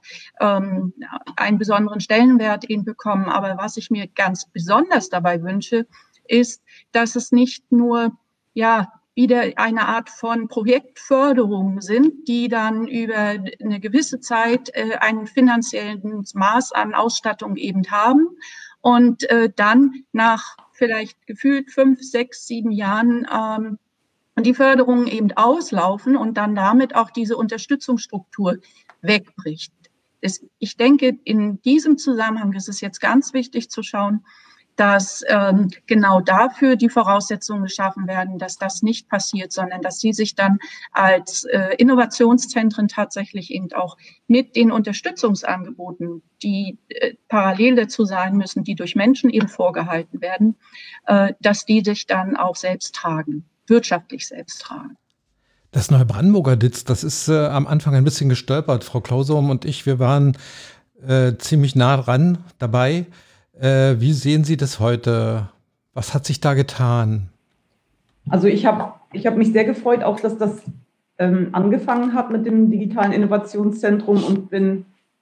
einen besonderen Stellenwert eben bekommen. Aber was ich mir ganz besonders dabei wünsche, ist, dass es nicht nur wieder eine Art von Projektförderung sind, die dann über eine gewisse Zeit ein finanzielles Maß an Ausstattung eben haben und dann nach vielleicht gefühlt 5, 6, 7 Jahren die Förderungen eben auslaufen und dann damit auch diese Unterstützungsstruktur wegbricht. Ich denke, in diesem Zusammenhang ist es jetzt ganz wichtig zu schauen, dass genau dafür die Voraussetzungen geschaffen werden, dass das nicht passiert, sondern dass sie sich dann als Innovationszentren tatsächlich eben auch mit den Unterstützungsangeboten, die parallel dazu sein müssen, die durch Menschen eben vorgehalten werden, dass die sich dann auch selbst tragen, wirtschaftlich selbst tragen. Das Neubrandenburger DIZ, das ist am Anfang ein bisschen gestolpert. Frau Klausom und ich, wir waren ziemlich nah dran dabei. Wie sehen Sie das heute? Was hat sich da getan? Also ich hab mich sehr gefreut, auch dass das angefangen hat mit dem digitalen Innovationszentrum und bin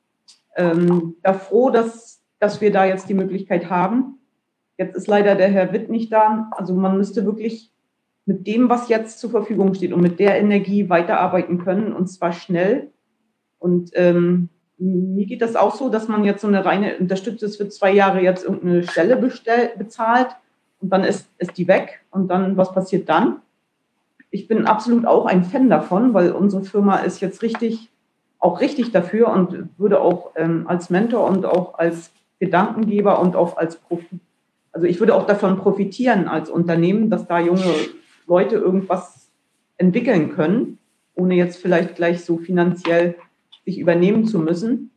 da froh, dass wir da jetzt die Möglichkeit haben. Jetzt ist leider der Herr Witt nicht da. Also man müsste wirklich mit dem, was jetzt zur Verfügung steht und mit der Energie weiterarbeiten können und zwar schnell. Und mir geht das auch so, dass man jetzt so eine reine Unterstützung für 2 Jahre jetzt irgendeine Stelle bezahlt und dann ist die weg und dann, was passiert dann? Ich bin absolut auch ein Fan davon, weil unsere Firma ist jetzt richtig dafür und würde auch als Mentor und auch als Gedankengeber und auch als also ich würde auch davon profitieren als Unternehmen, dass da junge Leute irgendwas entwickeln können, ohne jetzt vielleicht gleich so finanziell sich übernehmen zu müssen.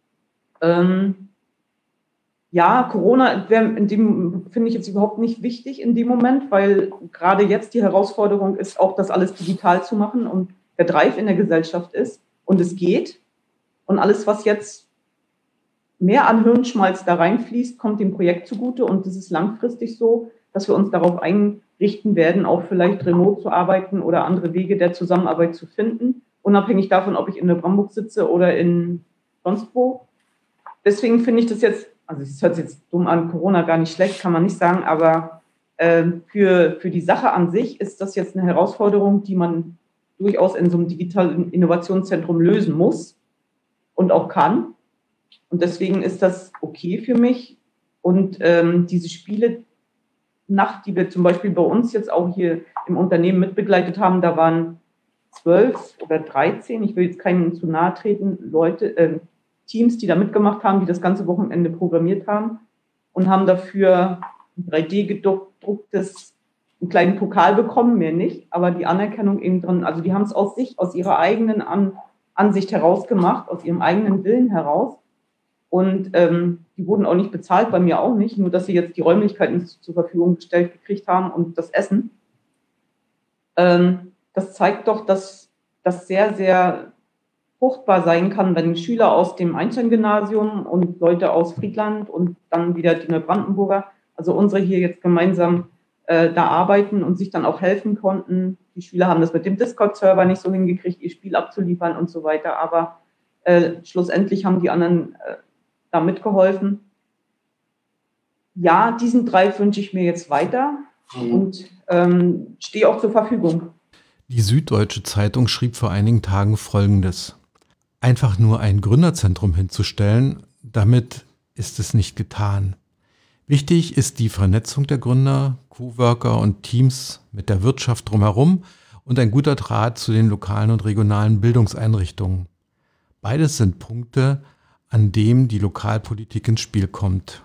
Ja, Corona finde ich jetzt überhaupt nicht wichtig in dem Moment, weil gerade jetzt die Herausforderung ist, auch das alles digital zu machen und der Drive in der Gesellschaft ist und es geht. Und alles, was jetzt mehr an Hirnschmalz da reinfließt, kommt dem Projekt zugute und es ist langfristig so, dass wir uns darauf einrichten werden, auch vielleicht remote zu arbeiten oder andere Wege der Zusammenarbeit zu finden, unabhängig davon, ob ich in Neubrandenburg sitze oder in sonst wo. Deswegen finde ich das jetzt, also es hört sich jetzt dumm an, Corona gar nicht schlecht, kann man nicht sagen, aber für die Sache an sich ist das jetzt eine Herausforderung, die man durchaus in so einem digitalen Innovationszentrum lösen muss und auch kann. Und deswegen ist das okay für mich. Und diese Spiele-Nacht, die wir zum Beispiel bei uns jetzt auch hier im Unternehmen mitbegleitet haben, da waren 12 oder 13, ich will jetzt keinen zu nahe treten, Teams, die da mitgemacht haben, die das ganze Wochenende programmiert haben und haben dafür ein 3D-gedrucktes, einen kleinen Pokal bekommen, mehr nicht, aber die Anerkennung eben drin, also die haben es aus ihrer eigenen Ansicht heraus gemacht, aus ihrem eigenen Willen heraus. Und die wurden auch nicht bezahlt, bei mir auch nicht, nur dass sie jetzt die Räumlichkeiten zur Verfügung gestellt gekriegt haben und das Essen. Das zeigt doch, dass das sehr, sehr fruchtbar sein kann, wenn Schüler aus dem Einstein-Gymnasium und Leute aus Friedland und dann wieder die Neubrandenburger, also unsere hier jetzt gemeinsam da arbeiten und sich dann auch helfen konnten. Die Schüler haben das mit dem Discord-Server nicht so hingekriegt, ihr Spiel abzuliefern und so weiter, aber schlussendlich haben die anderen da mitgeholfen. Ja, diesen Drive wünsche ich mir jetzt weiter und stehe auch zur Verfügung. Die Süddeutsche Zeitung schrieb vor einigen Tagen Folgendes. Einfach nur ein Gründerzentrum hinzustellen, damit ist es nicht getan. Wichtig ist die Vernetzung der Gründer, Coworker und Teams mit der Wirtschaft drumherum und ein guter Draht zu den lokalen und regionalen Bildungseinrichtungen. Beides sind Punkte, an dem die Lokalpolitik ins Spiel kommt.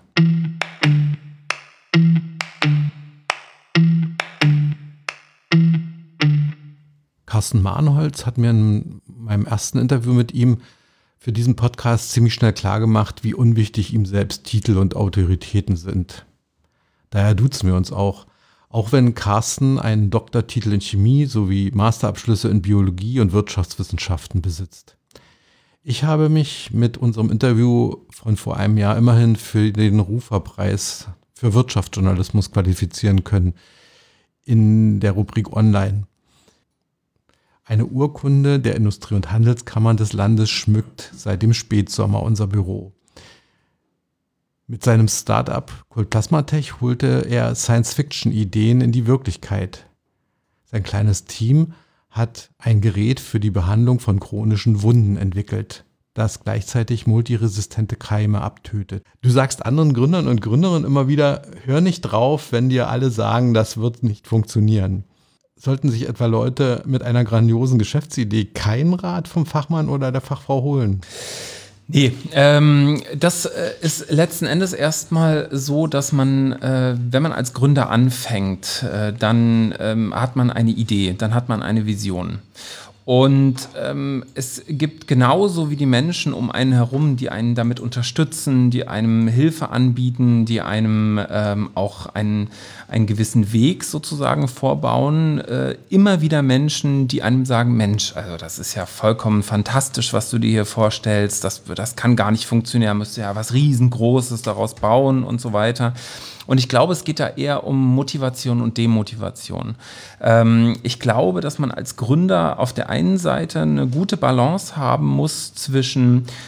Carsten Mahnholz hat mir in meinem ersten Interview mit ihm für diesen Podcast ziemlich schnell klargemacht, wie unwichtig ihm selbst Titel und Autoritäten sind. Daher duzen wir uns auch wenn Carsten einen Doktortitel in Chemie sowie Masterabschlüsse in Biologie und Wirtschaftswissenschaften besitzt. Ich habe mich mit unserem Interview von vor einem Jahr immerhin für den Rufer-Preis für Wirtschaftsjournalismus qualifizieren können in der Rubrik Online. Eine Urkunde der Industrie- und Handelskammern des Landes schmückt seit dem Spätsommer unser Büro. Mit seinem Start-up Kult Plasmatech holte er Science-Fiction-Ideen in die Wirklichkeit. Sein kleines Team hat ein Gerät für die Behandlung von chronischen Wunden entwickelt, das gleichzeitig multiresistente Keime abtötet. Du sagst anderen Gründern und Gründerinnen immer wieder, hör nicht drauf, wenn dir alle sagen, das wird nicht funktionieren. Sollten sich etwa Leute mit einer grandiosen Geschäftsidee keinen Rat vom Fachmann oder der Fachfrau holen? Nee, das ist letzten Endes erstmal so, dass man, wenn man als Gründer anfängt, dann hat man eine Idee, dann hat man eine Vision. Und es gibt genauso wie die Menschen um einen herum, die einen damit unterstützen, die einem Hilfe anbieten, die einem auch einen gewissen Weg sozusagen vorbauen, immer wieder Menschen, die einem sagen, Mensch, also das ist ja vollkommen fantastisch, was du dir hier vorstellst, das kann gar nicht funktionieren, müsst ihr ja was Riesengroßes daraus bauen und so weiter. Und ich glaube, es geht da eher um Motivation und Demotivation. Ich glaube, dass man als Gründer auf der einen Seite eine gute Balance haben muss zwischen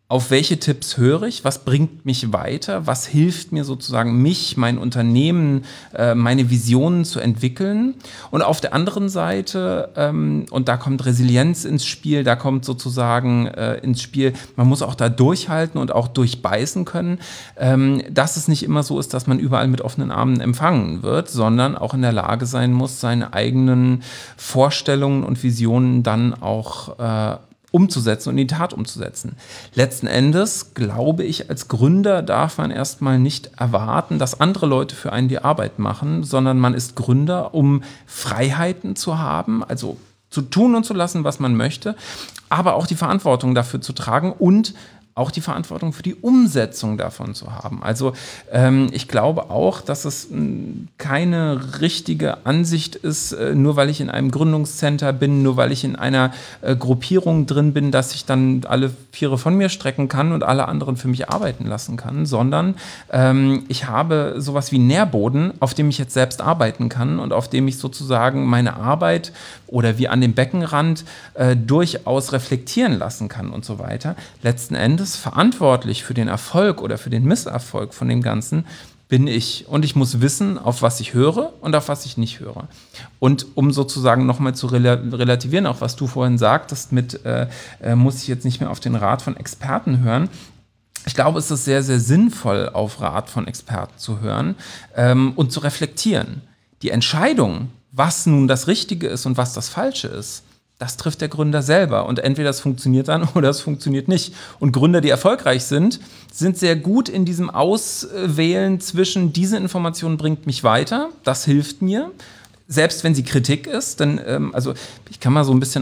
auf welche Tipps höre ich, was bringt mich weiter, was hilft mir sozusagen, mein Unternehmen, meine Visionen zu entwickeln. Und auf der anderen Seite, und da kommt Resilienz ins Spiel, da kommt sozusagen ins Spiel, man muss auch da durchhalten und auch durchbeißen können, dass es nicht immer so ist, dass man überall mit offenen Armen empfangen wird, sondern auch in der Lage sein muss, seine eigenen Vorstellungen und Visionen dann auch umzusetzen und in die Tat umzusetzen. Letzten Endes, glaube ich, als Gründer darf man erstmal nicht erwarten, dass andere Leute für einen die Arbeit machen, sondern man ist Gründer, um Freiheiten zu haben, also zu tun und zu lassen, was man möchte, aber auch die Verantwortung dafür zu tragen und auch die Verantwortung für die Umsetzung davon zu haben. Also ich glaube auch, dass es keine richtige Ansicht ist, nur weil ich in einem Gründungscenter bin, nur weil ich in einer Gruppierung drin bin, dass ich dann alle Viere von mir strecken kann und alle anderen für mich arbeiten lassen kann, sondern ich habe sowas wie Nährboden, auf dem ich jetzt selbst arbeiten kann und auf dem ich sozusagen meine Arbeit oder wie an dem Beckenrand durchaus reflektieren lassen kann und so weiter. Letzten Endes verantwortlich für den Erfolg oder für den Misserfolg von dem Ganzen bin ich. Und ich muss wissen, auf was ich höre und auf was ich nicht höre. Und um sozusagen nochmal zu relativieren, auch was du vorhin sagtest, muss ich jetzt nicht mehr auf den Rat von Experten hören. Ich glaube, es ist sehr, sehr sinnvoll, auf Rat von Experten zu hören und zu reflektieren. Die Entscheidung, was nun das Richtige ist und was das Falsche ist, das trifft der Gründer selber. Und entweder es funktioniert dann oder es funktioniert nicht. Und Gründer, die erfolgreich sind sehr gut in diesem Auswählen zwischen, diese Information bringt mich weiter, das hilft mir, selbst wenn sie Kritik ist. Denn, also ich kann mal so ein bisschen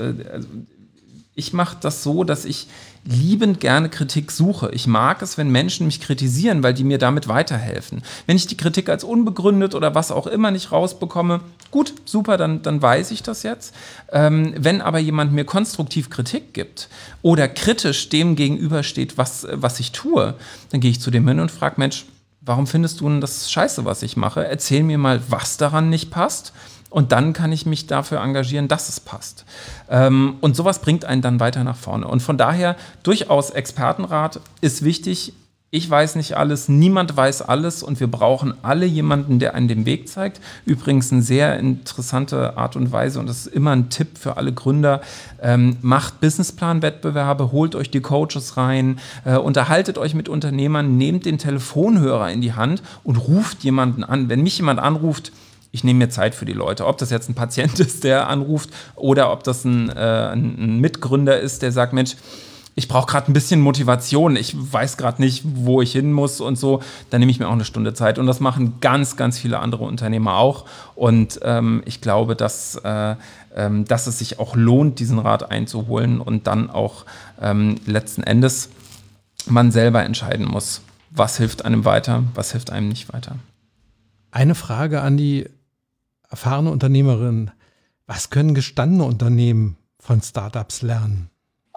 ich mache das so, dass ich liebend gerne Kritik suche. Ich mag es, wenn Menschen mich kritisieren, weil die mir damit weiterhelfen. Wenn ich die Kritik als unbegründet oder was auch immer nicht rausbekomme, gut, super, dann weiß ich das jetzt. Wenn aber jemand mir konstruktiv Kritik gibt oder kritisch dem gegenübersteht, was ich tue, dann gehe ich zu dem hin und frage, Mensch, warum findest du denn das scheiße, was ich mache? Erzähl mir mal, was daran nicht passt. Und dann kann ich mich dafür engagieren, dass es passt. Und sowas bringt einen dann weiter nach vorne. Und von daher durchaus Expertenrat ist wichtig. Ich weiß nicht alles, niemand weiß alles und wir brauchen alle jemanden, der einen den Weg zeigt. Übrigens eine sehr interessante Art und Weise und das ist immer ein Tipp für alle Gründer. Macht Businessplan-Wettbewerbe, holt euch die Coaches rein, unterhaltet euch mit Unternehmern, nehmt den Telefonhörer in die Hand und ruft jemanden an. Wenn mich jemand anruft, ich nehme mir Zeit für die Leute. Ob das jetzt ein Patient ist, der anruft oder ob das ein Mitgründer ist, der sagt, Mensch, ich brauche gerade ein bisschen Motivation, ich weiß gerade nicht, wo ich hin muss und so, dann nehme ich mir auch eine Stunde Zeit. Und das machen ganz, ganz viele andere Unternehmer auch. Und ich glaube, dass es sich auch lohnt, diesen Rat einzuholen und dann auch letzten Endes man selber entscheiden muss, was hilft einem weiter, was hilft einem nicht weiter. Eine Frage an die erfahrene Unternehmerin. Was können gestandene Unternehmen von Startups lernen?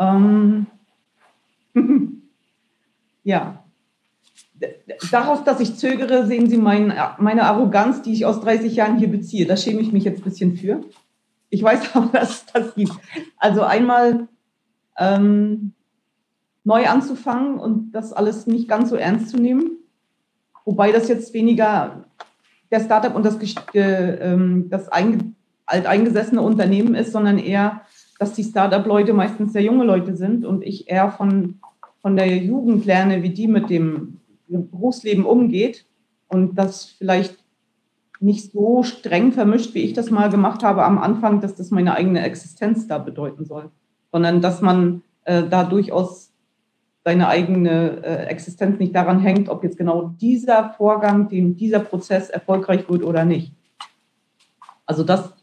Ja. Darauf, dass ich zögere, sehen Sie meine Arroganz, die ich aus 30 Jahren hier beziehe. Da schäme ich mich jetzt ein bisschen für. Ich weiß aber, dass es das gibt. Also einmal neu anzufangen und das alles nicht ganz so ernst zu nehmen. Wobei das jetzt weniger der Startup und das alteingesessene Unternehmen ist, sondern eher, dass die Startup-Leute meistens sehr junge Leute sind und ich eher von der Jugend lerne, wie die mit dem Berufsleben umgeht und das vielleicht nicht so streng vermischt, wie ich das mal gemacht habe am Anfang, dass das meine eigene Existenz da bedeuten soll, sondern dass man da durchaus seine eigene Existenz nicht daran hängt, ob jetzt genau dieser Vorgang, dieser Prozess erfolgreich wird oder nicht. Also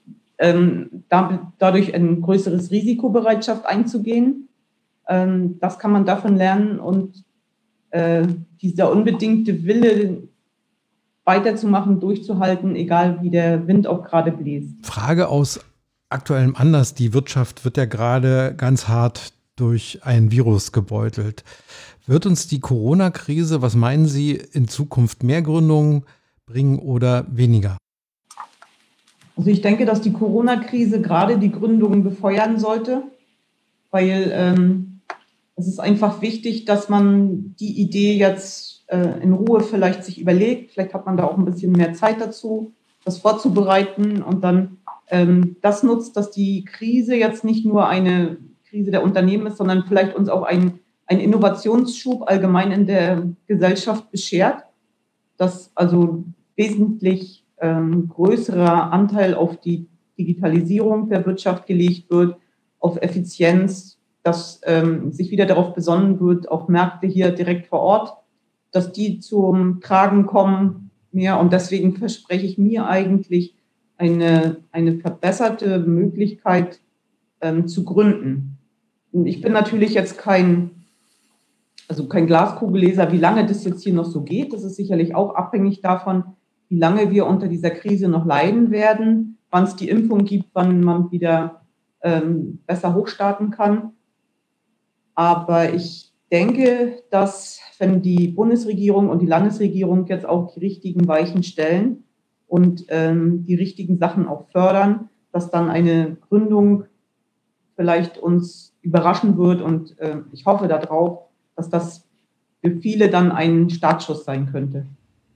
dadurch ein größeres Risikobereitschaft einzugehen, das kann man davon lernen und dieser unbedingte Wille weiterzumachen, durchzuhalten, egal wie der Wind auch gerade bläst. Frage aus aktuellem Anlass. Die Wirtschaft wird ja gerade ganz hart durch ein Virus gebeutelt. Wird uns die Corona-Krise, was meinen Sie, in Zukunft mehr Gründungen bringen oder weniger? Also ich denke, dass die Corona-Krise gerade die Gründungen befeuern sollte, weil Es ist einfach wichtig, dass man die Idee jetzt in Ruhe vielleicht sich überlegt. Vielleicht hat man da auch ein bisschen mehr Zeit dazu, das vorzubereiten und dann das nutzt, dass die Krise jetzt nicht nur eine Krise der Unternehmen ist, sondern vielleicht uns auch ein Innovationsschub allgemein in der Gesellschaft beschert, dass also wesentlich größerer Anteil auf die Digitalisierung der Wirtschaft gelegt wird, auf Effizienz, dass sich wieder darauf besonnen wird, auch Märkte hier direkt vor Ort, dass die zum Tragen kommen mehr. Und deswegen verspreche ich mir eigentlich eine verbesserte Möglichkeit zu gründen. Und ich bin natürlich jetzt kein Glaskugelleser, wie lange das jetzt hier noch so geht. Das ist sicherlich auch abhängig davon, wie lange wir unter dieser Krise noch leiden werden, wann es die Impfung gibt, wann man wieder besser hochstarten kann. Aber ich denke, dass wenn die Bundesregierung und die Landesregierung jetzt auch die richtigen Weichen stellen und die richtigen Sachen auch fördern, dass dann eine Gründung vielleicht uns überraschen wird. Und ich hoffe darauf, dass das für viele dann ein Startschuss sein könnte.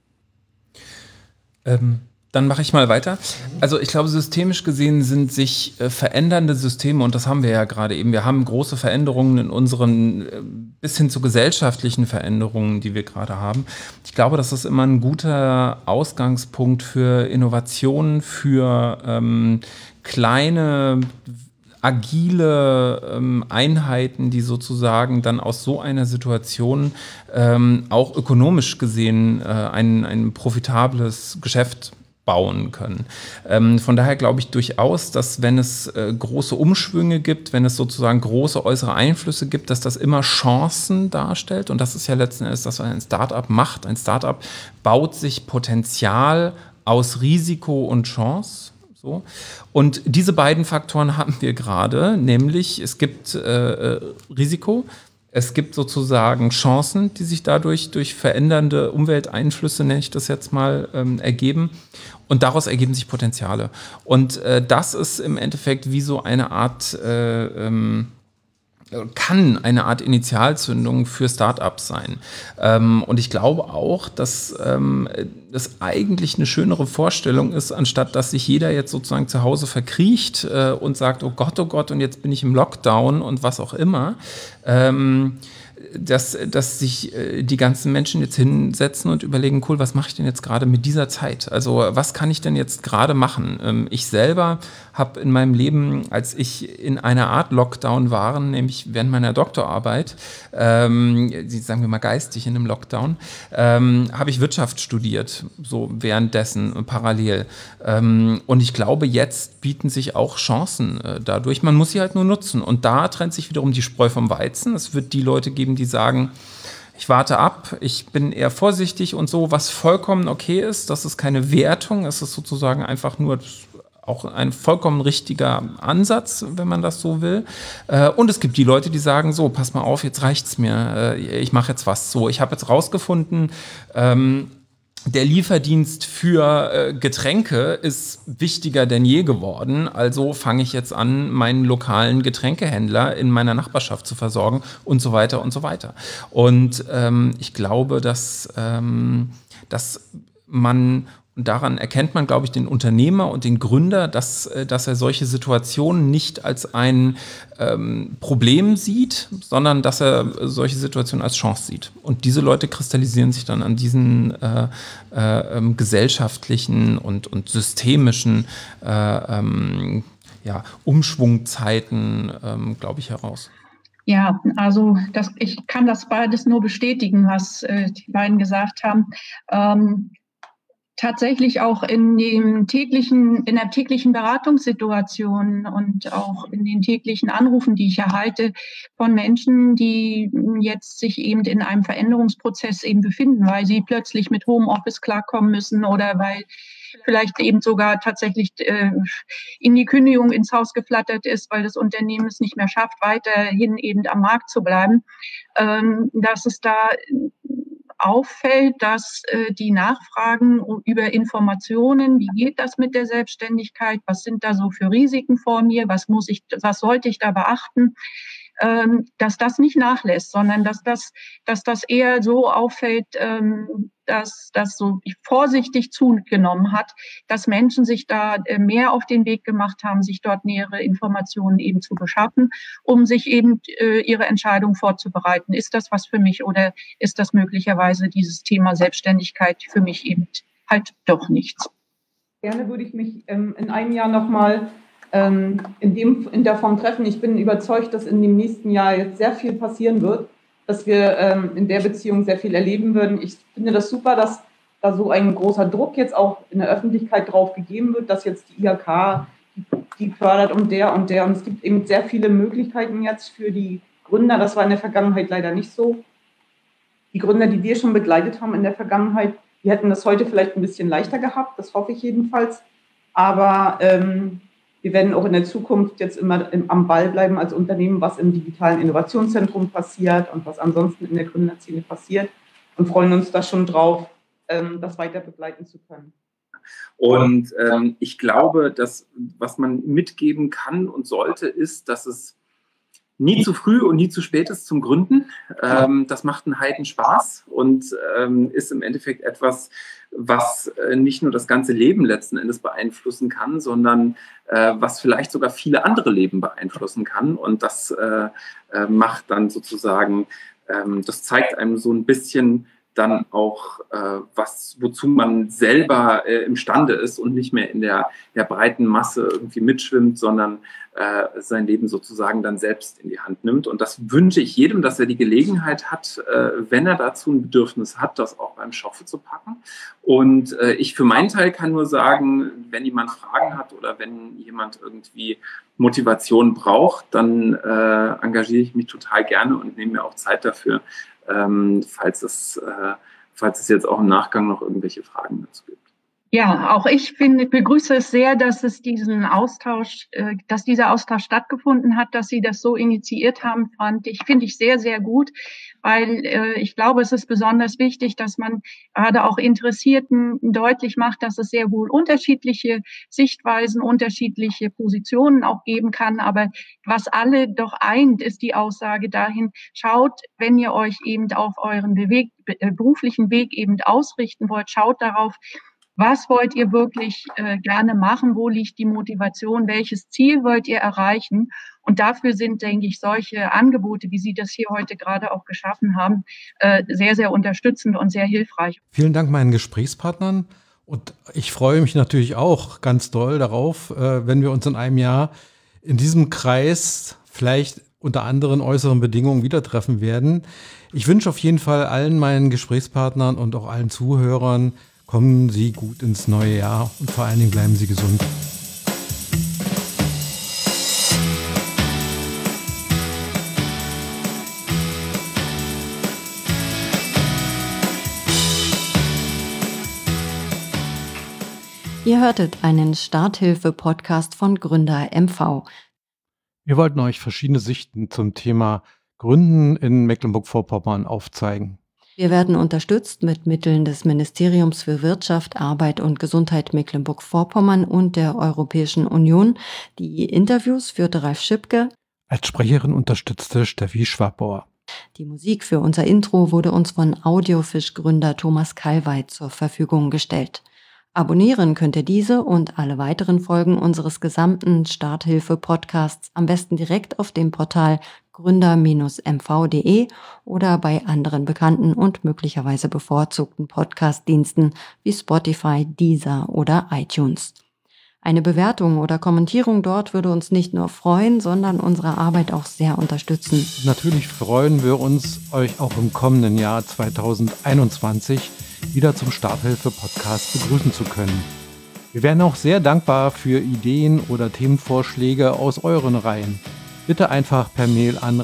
Dann mache ich mal weiter. Also ich glaube, systemisch gesehen sind sich verändernde Systeme, und das haben wir ja gerade eben, wir haben große Veränderungen in unseren, bis hin zu gesellschaftlichen Veränderungen, die wir gerade haben. Ich glaube, das ist immer ein guter Ausgangspunkt für Innovationen, für kleine, agile Einheiten, die sozusagen dann aus so einer Situation auch ökonomisch gesehen ein profitables Geschäft bauen können. Von daher glaube ich durchaus, dass wenn es große Umschwünge gibt, wenn es sozusagen große äußere Einflüsse gibt, dass das immer Chancen darstellt. Und das ist ja letzten Endes, was ein Startup macht. Ein Startup baut sich Potenzial aus Risiko und Chance. So. Und diese beiden Faktoren haben wir gerade, nämlich es gibt Risiko, es gibt sozusagen Chancen, die sich dadurch durch verändernde Umwelteinflüsse, nenne ich das jetzt mal, ergeben. Und daraus ergeben sich Potenziale. Und das ist im Endeffekt wie so eine Art, kann eine Art Initialzündung für Startups sein. Und ich glaube auch, dass das eigentlich eine schönere Vorstellung ist, anstatt dass sich jeder jetzt sozusagen zu Hause verkriecht und sagt, oh Gott, und jetzt bin ich im Lockdown und was auch immer. Dass sich die ganzen Menschen jetzt hinsetzen und überlegen, cool, was mache ich denn jetzt gerade mit dieser Zeit? Also was kann ich denn jetzt gerade machen? Ich selber habe in meinem Leben, als ich in einer Art Lockdown war, nämlich während meiner Doktorarbeit, sagen wir mal geistig in einem Lockdown, habe ich Wirtschaft studiert, so währenddessen parallel. Und ich glaube, jetzt bieten sich auch Chancen dadurch. Man muss sie halt nur nutzen. Und da trennt sich wiederum die Spreu vom Weizen. Es wird die Leute geben, die sagen, ich warte ab, ich bin eher vorsichtig und so, was vollkommen okay ist. Das ist keine Wertung, es ist sozusagen einfach nur auch ein vollkommen richtiger Ansatz, wenn man das so will. Und es gibt die Leute, die sagen, so, pass mal auf, jetzt reicht's mir, ich mache jetzt was so. Ich habe jetzt rausgefunden, der Lieferdienst für Getränke ist wichtiger denn je geworden. Also fange ich jetzt an, meinen lokalen Getränkehändler in meiner Nachbarschaft zu versorgen und so weiter und so weiter. Und ich glaube, dass man, und daran erkennt man, glaube ich, den Unternehmer und den Gründer, dass er solche Situationen nicht als ein Problem sieht, sondern dass er solche Situationen als Chance sieht. Und diese Leute kristallisieren sich dann an diesen gesellschaftlichen und systemischen Umschwungzeiten, glaube ich, heraus. Ja, also ich kann das beides nur bestätigen, was die beiden gesagt haben. Tatsächlich auch in der täglichen Beratungssituation und auch in den täglichen Anrufen, die ich erhalte von Menschen, die jetzt sich eben in einem Veränderungsprozess eben befinden, weil sie plötzlich mit Homeoffice klarkommen müssen oder weil vielleicht eben sogar tatsächlich in die Kündigung ins Haus geflattert ist, weil das Unternehmen es nicht mehr schafft, weiterhin eben am Markt zu bleiben, dass es da auffällt, dass die Nachfragen über Informationen, wie geht das mit der Selbstständigkeit, was sind da so für Risiken vor mir, was sollte ich da beachten, dass das nicht nachlässt, sondern dass das eher so auffällt, dass das so vorsichtig zugenommen hat, dass Menschen sich da mehr auf den Weg gemacht haben, sich dort nähere Informationen eben zu beschaffen, um sich eben ihre Entscheidung vorzubereiten. Ist das was für mich oder ist das möglicherweise dieses Thema Selbstständigkeit für mich eben halt doch nichts? Gerne würde ich mich in einem Jahr nochmal in der Form treffen. Ich bin überzeugt, dass in dem nächsten Jahr jetzt sehr viel passieren wird, dass wir in der Beziehung sehr viel erleben würden. Ich finde das super, dass da so ein großer Druck jetzt auch in der Öffentlichkeit drauf gegeben wird, dass jetzt die IHK die fördert und der. Und es gibt eben sehr viele Möglichkeiten jetzt für die Gründer. Das war in der Vergangenheit leider nicht so. Die Gründer, die wir schon begleitet haben in der Vergangenheit, die hätten das heute vielleicht ein bisschen leichter gehabt. Das hoffe ich jedenfalls. Aber wir werden auch in der Zukunft jetzt immer am Ball bleiben als Unternehmen, was im digitalen Innovationszentrum passiert und was ansonsten in der Gründerszene passiert und freuen uns da schon drauf, das weiter begleiten zu können. Und ich glaube, dass was man mitgeben kann und sollte, ist, dass es nie zu früh und nie zu spät ist zum Gründen. Das macht einen Heidenspaß und ist im Endeffekt etwas, was nicht nur das ganze Leben letzten Endes beeinflussen kann, sondern was vielleicht sogar viele andere Leben beeinflussen kann. Und das macht dann sozusagen, das zeigt einem so ein bisschen dann auch, wozu man selber imstande ist und nicht mehr in der breiten Masse irgendwie mitschwimmt, sondern sein Leben sozusagen dann selbst in die Hand nimmt. Und das wünsche ich jedem, dass er die Gelegenheit hat, wenn er dazu ein Bedürfnis hat, das auch beim Schopfe zu packen. Und ich für meinen Teil kann nur sagen, wenn jemand Fragen hat oder wenn jemand irgendwie Motivation braucht, dann engagiere ich mich total gerne und nehme mir auch Zeit dafür, falls es jetzt auch im Nachgang noch irgendwelche Fragen dazu gibt. Ja, auch ich begrüße es sehr, dass dieser Austausch stattgefunden hat, dass Sie das so initiiert haben, finde ich sehr, sehr gut, weil ich glaube, es ist besonders wichtig, dass man gerade auch Interessierten deutlich macht, dass es sehr wohl unterschiedliche Sichtweisen, unterschiedliche Positionen auch geben kann, aber was alle doch eint, ist die Aussage dahin, schaut, wenn ihr euch eben auf euren beruflichen Weg eben ausrichten wollt, schaut darauf, was wollt ihr wirklich gerne machen? Wo liegt die Motivation? Welches Ziel wollt ihr erreichen? Und dafür sind, denke ich, solche Angebote, wie Sie das hier heute gerade auch geschaffen haben, sehr, sehr unterstützend und sehr hilfreich. Vielen Dank meinen Gesprächspartnern. Und ich freue mich natürlich auch ganz doll darauf, wenn wir uns in einem Jahr in diesem Kreis vielleicht unter anderen äußeren Bedingungen wieder treffen werden. Ich wünsche auf jeden Fall allen meinen Gesprächspartnern und auch allen Zuhörern, kommen Sie gut ins neue Jahr und vor allen Dingen bleiben Sie gesund. Ihr hörtet einen Starthilfe-Podcast von Gründer MV. Wir wollten euch verschiedene Sichten zum Thema Gründen in Mecklenburg-Vorpommern aufzeigen. Wir werden unterstützt mit Mitteln des Ministeriums für Wirtschaft, Arbeit und Gesundheit Mecklenburg-Vorpommern und der Europäischen Union. Die Interviews führte Ralf Schipke. Als Sprecherin unterstützte Steffi Schwabbauer. Die Musik für unser Intro wurde uns von Audiofisch-Gründer Thomas Kalweit zur Verfügung gestellt. Abonnieren könnt ihr diese und alle weiteren Folgen unseres gesamten Starthilfe-Podcasts am besten direkt auf dem Portal gründer-mv.de oder bei anderen bekannten und möglicherweise bevorzugten Podcast-Diensten wie Spotify, Deezer oder iTunes. Eine Bewertung oder Kommentierung dort würde uns nicht nur freuen, sondern unsere Arbeit auch sehr unterstützen. Natürlich freuen wir uns, euch auch im kommenden Jahr 2021 wieder zum Starthilfe-Podcast begrüßen zu können. Wir wären auch sehr dankbar für Ideen oder Themenvorschläge aus euren Reihen. Bitte einfach per Mail an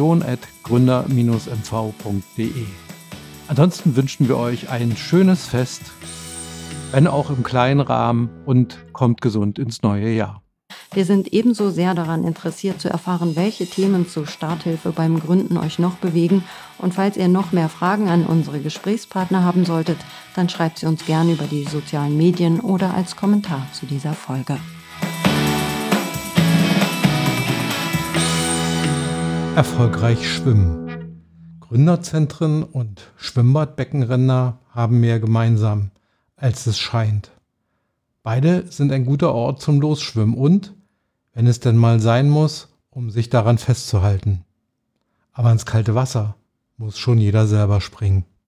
redaktion@gründer-mv.de. Ansonsten wünschen wir euch ein schönes Fest, wenn auch im kleinen Rahmen, und kommt gesund ins neue Jahr. Wir sind ebenso sehr daran interessiert zu erfahren, welche Themen zur Starthilfe beim Gründen euch noch bewegen. Und falls ihr noch mehr Fragen an unsere Gesprächspartner haben solltet, dann schreibt sie uns gerne über die sozialen Medien oder als Kommentar zu dieser Folge. erfolgreich schwimmen. Gründerzentren und Schwimmbadbeckenränder haben mehr gemeinsam, als es scheint. Beide sind ein guter Ort zum Losschwimmen und, wenn es denn mal sein muss, um sich daran festzuhalten. Aber ins kalte Wasser muss schon jeder selber springen.